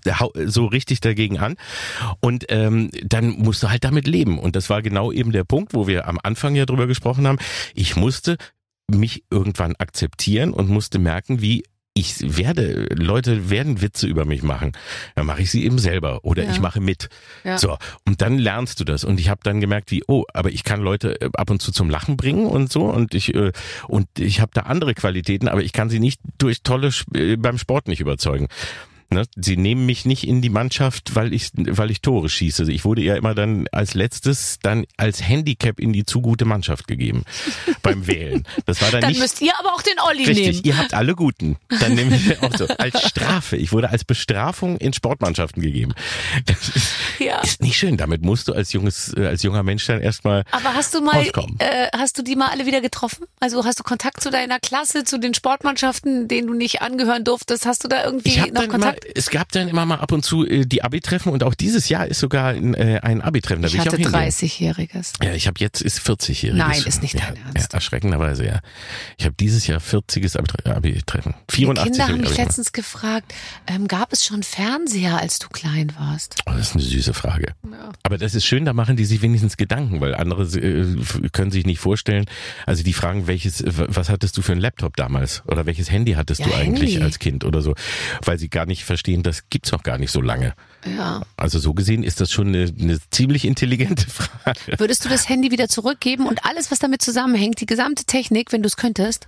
so richtig dagegen an. Und ähm, dann musst du halt damit leben. Und das war genau eben der Punkt, wo wir am Anfang ja drüber gesprochen haben. Ich musste mich irgendwann akzeptieren und musste merken, wie ich werde, Leute werden Witze über mich machen. Dann mache ich sie eben selber oder ja. ich mache mit. Ja. So, und dann lernst du das. Und ich habe dann gemerkt, wie, oh, aber ich kann Leute ab und zu zum Lachen bringen und so. Und ich äh, und ich habe da andere Qualitäten, aber ich kann sie nicht durch tolle äh, beim Sport nicht überzeugen. Ne? Sie nehmen mich nicht in die Mannschaft, weil ich, weil ich Tore schieße. Ich wurde ja immer dann als letztes dann als Handicap in die zu gute Mannschaft gegeben beim Wählen. Das war dann, dann nicht. Dann müsst ihr aber auch den Olli richtig, nehmen. Ihr habt alle Guten. Dann nehme ich auch so als Strafe. Ich wurde als Bestrafung in Sportmannschaften gegeben. Das ist, ja. ist nicht schön. Damit musst du als junges, als junger Mensch dann erstmal. Aber hast du mal, auskommen. äh, hast du die mal alle wieder getroffen? Also hast du Kontakt zu deiner Klasse, zu den Sportmannschaften, denen du nicht angehören durftest? Hast du da irgendwie noch Kontakt? Immer, es gab dann immer mal ab und zu äh, die Abi-Treffen und auch dieses Jahr ist sogar ein, äh, ein Abi-Treffen. Da ich will ich hatte auch dreißigjähriges. Ja, ich habe jetzt ist vierzigjähriges. Nein, ist nicht dein ja, Ernst. Ja, erschreckenderweise, ja. Ich habe dieses Jahr vierziges Abi-Treffen. vierundachtzig. Die Kinder haben mich letztens gefragt, ähm, gab es schon Fernseher, als du klein warst? Oh, das ist eine süße Frage. Ja. Aber das ist schön, da machen die sich wenigstens Gedanken, weil andere äh, können sich nicht vorstellen. Also die fragen, welches, was hattest du für ein Laptop damals? Oder welches Handy hattest ja, du eigentlich Handy. als Kind oder so? Weil sie gar nicht verstehen, das gibt's noch gar nicht so lange. Ja. Also so gesehen ist das schon eine, eine ziemlich intelligente Frage. Würdest du das Handy wieder zurückgeben und alles, was damit zusammenhängt, die gesamte Technik, wenn du es könntest?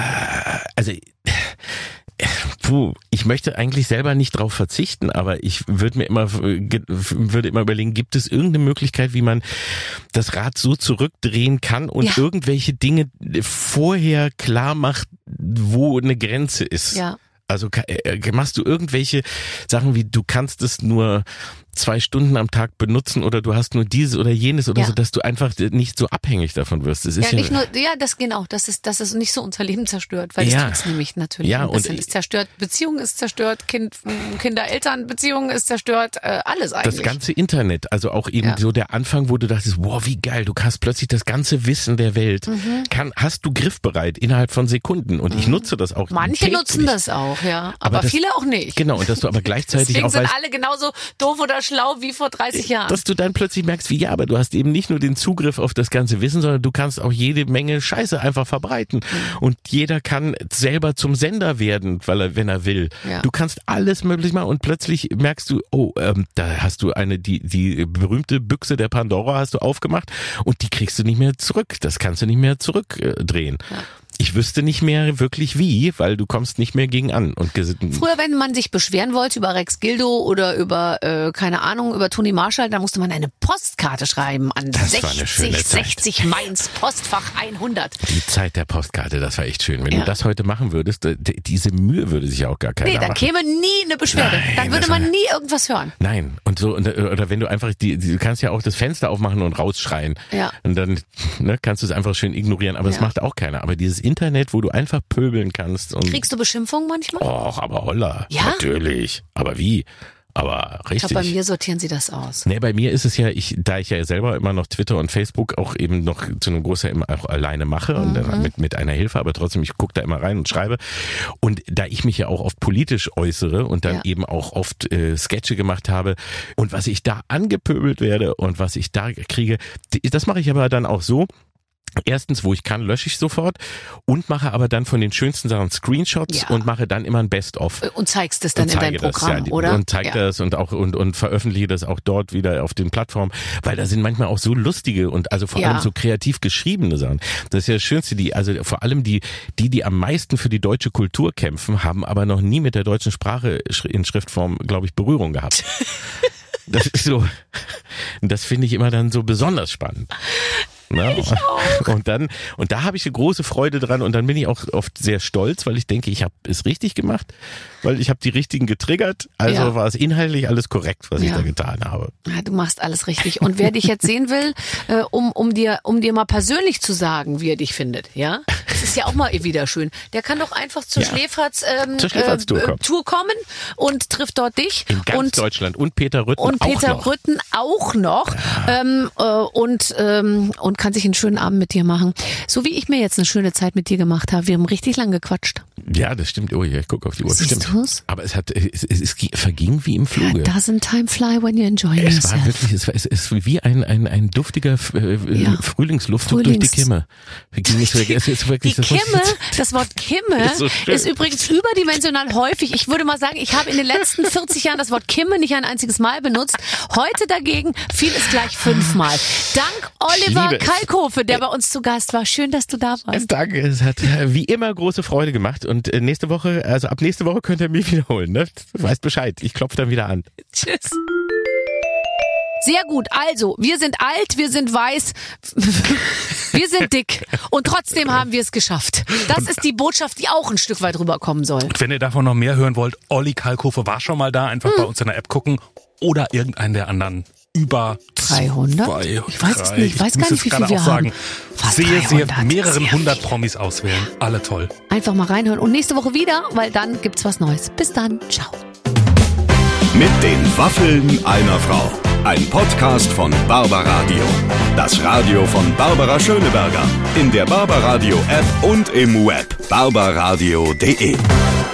Also puh, ich möchte eigentlich selber nicht drauf verzichten, aber ich würde mir immer würde immer überlegen, gibt es irgendeine Möglichkeit, wie man das Rad so zurückdrehen kann und ja. irgendwelche Dinge vorher klar macht, wo eine Grenze ist. Ja. Also machst du irgendwelche Sachen wie, du kannst es nur zwei Stunden am Tag benutzen oder du hast nur dieses oder jenes oder ja. so, dass du einfach nicht so abhängig davon wirst. Das ist ja, ja, nicht nur, ja, das genau, das ist, das ist nicht so unser Leben zerstört, weil ja. das tut's nämlich natürlich ja, ein bisschen. und Ist zerstört, Beziehung ist zerstört, Kind, Kinder-Eltern-Beziehung ist zerstört, äh, alles eigentlich. Das ganze Internet, also auch eben ja. so der Anfang, wo du dachtest, wow, wie geil, du hast plötzlich das ganze Wissen der Welt, mhm. kann, hast du griffbereit innerhalb von Sekunden und mhm. ich nutze das auch. Manche täglich. nutzen das auch, ja, aber, aber das, viele auch nicht. Genau, und dass du aber gleichzeitig Deswegen auch sind weißt, alle genauso doof oder schlau wie vor dreißig Jahren. Dass du dann plötzlich merkst, wie ja, aber du hast eben nicht nur den Zugriff auf das ganze Wissen, sondern du kannst auch jede Menge Scheiße einfach verbreiten. Mhm. Und jeder kann selber zum Sender werden, weil er, wenn er will. Ja. Du kannst alles möglich machen und plötzlich merkst du, oh, ähm, da hast du eine, die, die berühmte Büchse der Pandora hast du aufgemacht und die kriegst du nicht mehr zurück. Das kannst du nicht mehr zurückdrehen. Ja. Ich wüsste nicht mehr wirklich wie, weil du kommst nicht mehr gegen an. Und früher, wenn man sich beschweren wollte über Rex Gildo oder über, äh, keine Ahnung, über Toni Marshall, dann musste man eine Postkarte schreiben an das sechzig, sechzig Mainz, Postfach hundert. Die Zeit der Postkarte, das war echt schön. Wenn ja. du das heute machen würdest, diese Mühe würde sich auch gar keiner Nee, da machen. käme nie eine Beschwerde. Nein, dann würde man nie irgendwas hören. Nein. Und so, oder wenn du einfach, die, du kannst ja auch das Fenster aufmachen und rausschreien. Ja. Und dann ne, kannst du es einfach schön ignorieren. Aber das ja. macht auch keiner. Aber dieses Internet, wo du einfach pöbeln kannst. Und kriegst du Beschimpfungen manchmal? Och, aber holla. Ja? Natürlich. Aber wie? Aber richtig. Ich glaube, bei mir sortieren sie das aus. Nee, bei mir ist es ja, ich, da ich ja selber immer noch Twitter und Facebook auch eben noch zu einem Großteil immer auch alleine mache mhm. und dann mit, mit einer Hilfe, aber trotzdem, ich gucke da immer rein und schreibe. Und da ich mich ja auch oft politisch äußere und dann ja. eben auch oft äh, Sketche gemacht habe und was ich da angepöbelt werde und was ich da kriege, das mache ich aber dann auch so. Erstens, wo ich kann, lösche ich sofort und mache aber dann von den schönsten Sachen Screenshots ja. und mache dann immer ein Best-of. Und zeigst es dann in deinem Programm, das, ja, oder? Und zeige ja. das und auch und, und veröffentliche das auch dort wieder auf den Plattformen, weil da sind manchmal auch so lustige und also vor ja. allem so kreativ geschriebene Sachen. Das ist ja das Schönste, die, also vor allem die, die, die am meisten für die deutsche Kultur kämpfen, haben aber noch nie mit der deutschen Sprache in Schriftform, glaube ich, Berührung gehabt. Das ist so, das finde ich immer dann so besonders spannend. Ne? Ich auch. Und dann und da habe ich eine große Freude dran und dann bin ich auch oft sehr stolz, weil ich denke, ich habe es richtig gemacht, weil ich habe die richtigen getriggert, also ja. war es inhaltlich alles korrekt, was ja. ich da getan habe. Ja, du machst alles richtig. Und wer dich jetzt sehen will, äh, um um dir um dir mal persönlich zu sagen, wie er dich findet, ja, das ist ja auch mal wieder schön. Der kann doch einfach zur ja. Schläferz ähm, zur Schläferz-Tour äh, kommen. Tour kommen und trifft dort dich in ganz und Deutschland und Peter Rütten und auch Peter noch. Rütten auch noch ja. ähm, äh, und ähm, und kann sich einen schönen Abend mit dir machen. So wie ich mir jetzt eine schöne Zeit mit dir gemacht habe. Wir haben richtig lang gequatscht. Ja, das stimmt. Oh ja, ich gucke auf die Uhr. Siehst stimmt. Du's? Aber es hat, es, es, es verging wie im Fluge. Doesn't time fly when you're enjoying es yourself. War wirklich, es war es ist wie ein ein ein duftiger äh, ja. Frühlingsluftzug Frühlings- durch die Kimme. Es ist wirklich, die das Kimme, das Wort Kimme ist, so ist übrigens überdimensional häufig. Ich würde mal sagen, ich habe in den letzten vierzig Jahren das Wort Kimme nicht ein einziges Mal benutzt. Heute dagegen fiel es gleich fünfmal. Dank Oliver Kalkofe, der bei uns zu Gast war. Schön, dass du da warst. Danke, es hat wie immer große Freude gemacht und nächste Woche, also ab nächste Woche könnt ihr mich wiederholen, ne? Du weißt Bescheid, ich klopfe dann wieder an. Tschüss. Sehr gut, also, wir sind alt, wir sind weiß, wir sind dick und trotzdem haben wir es geschafft. Das ist die Botschaft, die auch ein Stück weit rüberkommen soll. Und wenn ihr davon noch mehr hören wollt, Olli Kalkofe war schon mal da, einfach hm. bei uns in der App gucken oder irgendeinen der anderen über dreihundert? Zwei, ich weiß es nicht, ich weiß ich gar nicht, wie viel wir sagen. haben. Fast sehr, sehr, dreihundert. mehreren sehr hundert viel. Promis auswählen. Alle toll. Einfach mal reinhören und nächste Woche wieder, weil dann gibt's was Neues. Bis dann, ciao. Mit den Waffeln einer Frau. Ein Podcast von Barbaradio. Das Radio von Barbara Schöneberger. In der Barbaradio App und im Web barbaradio punkt de.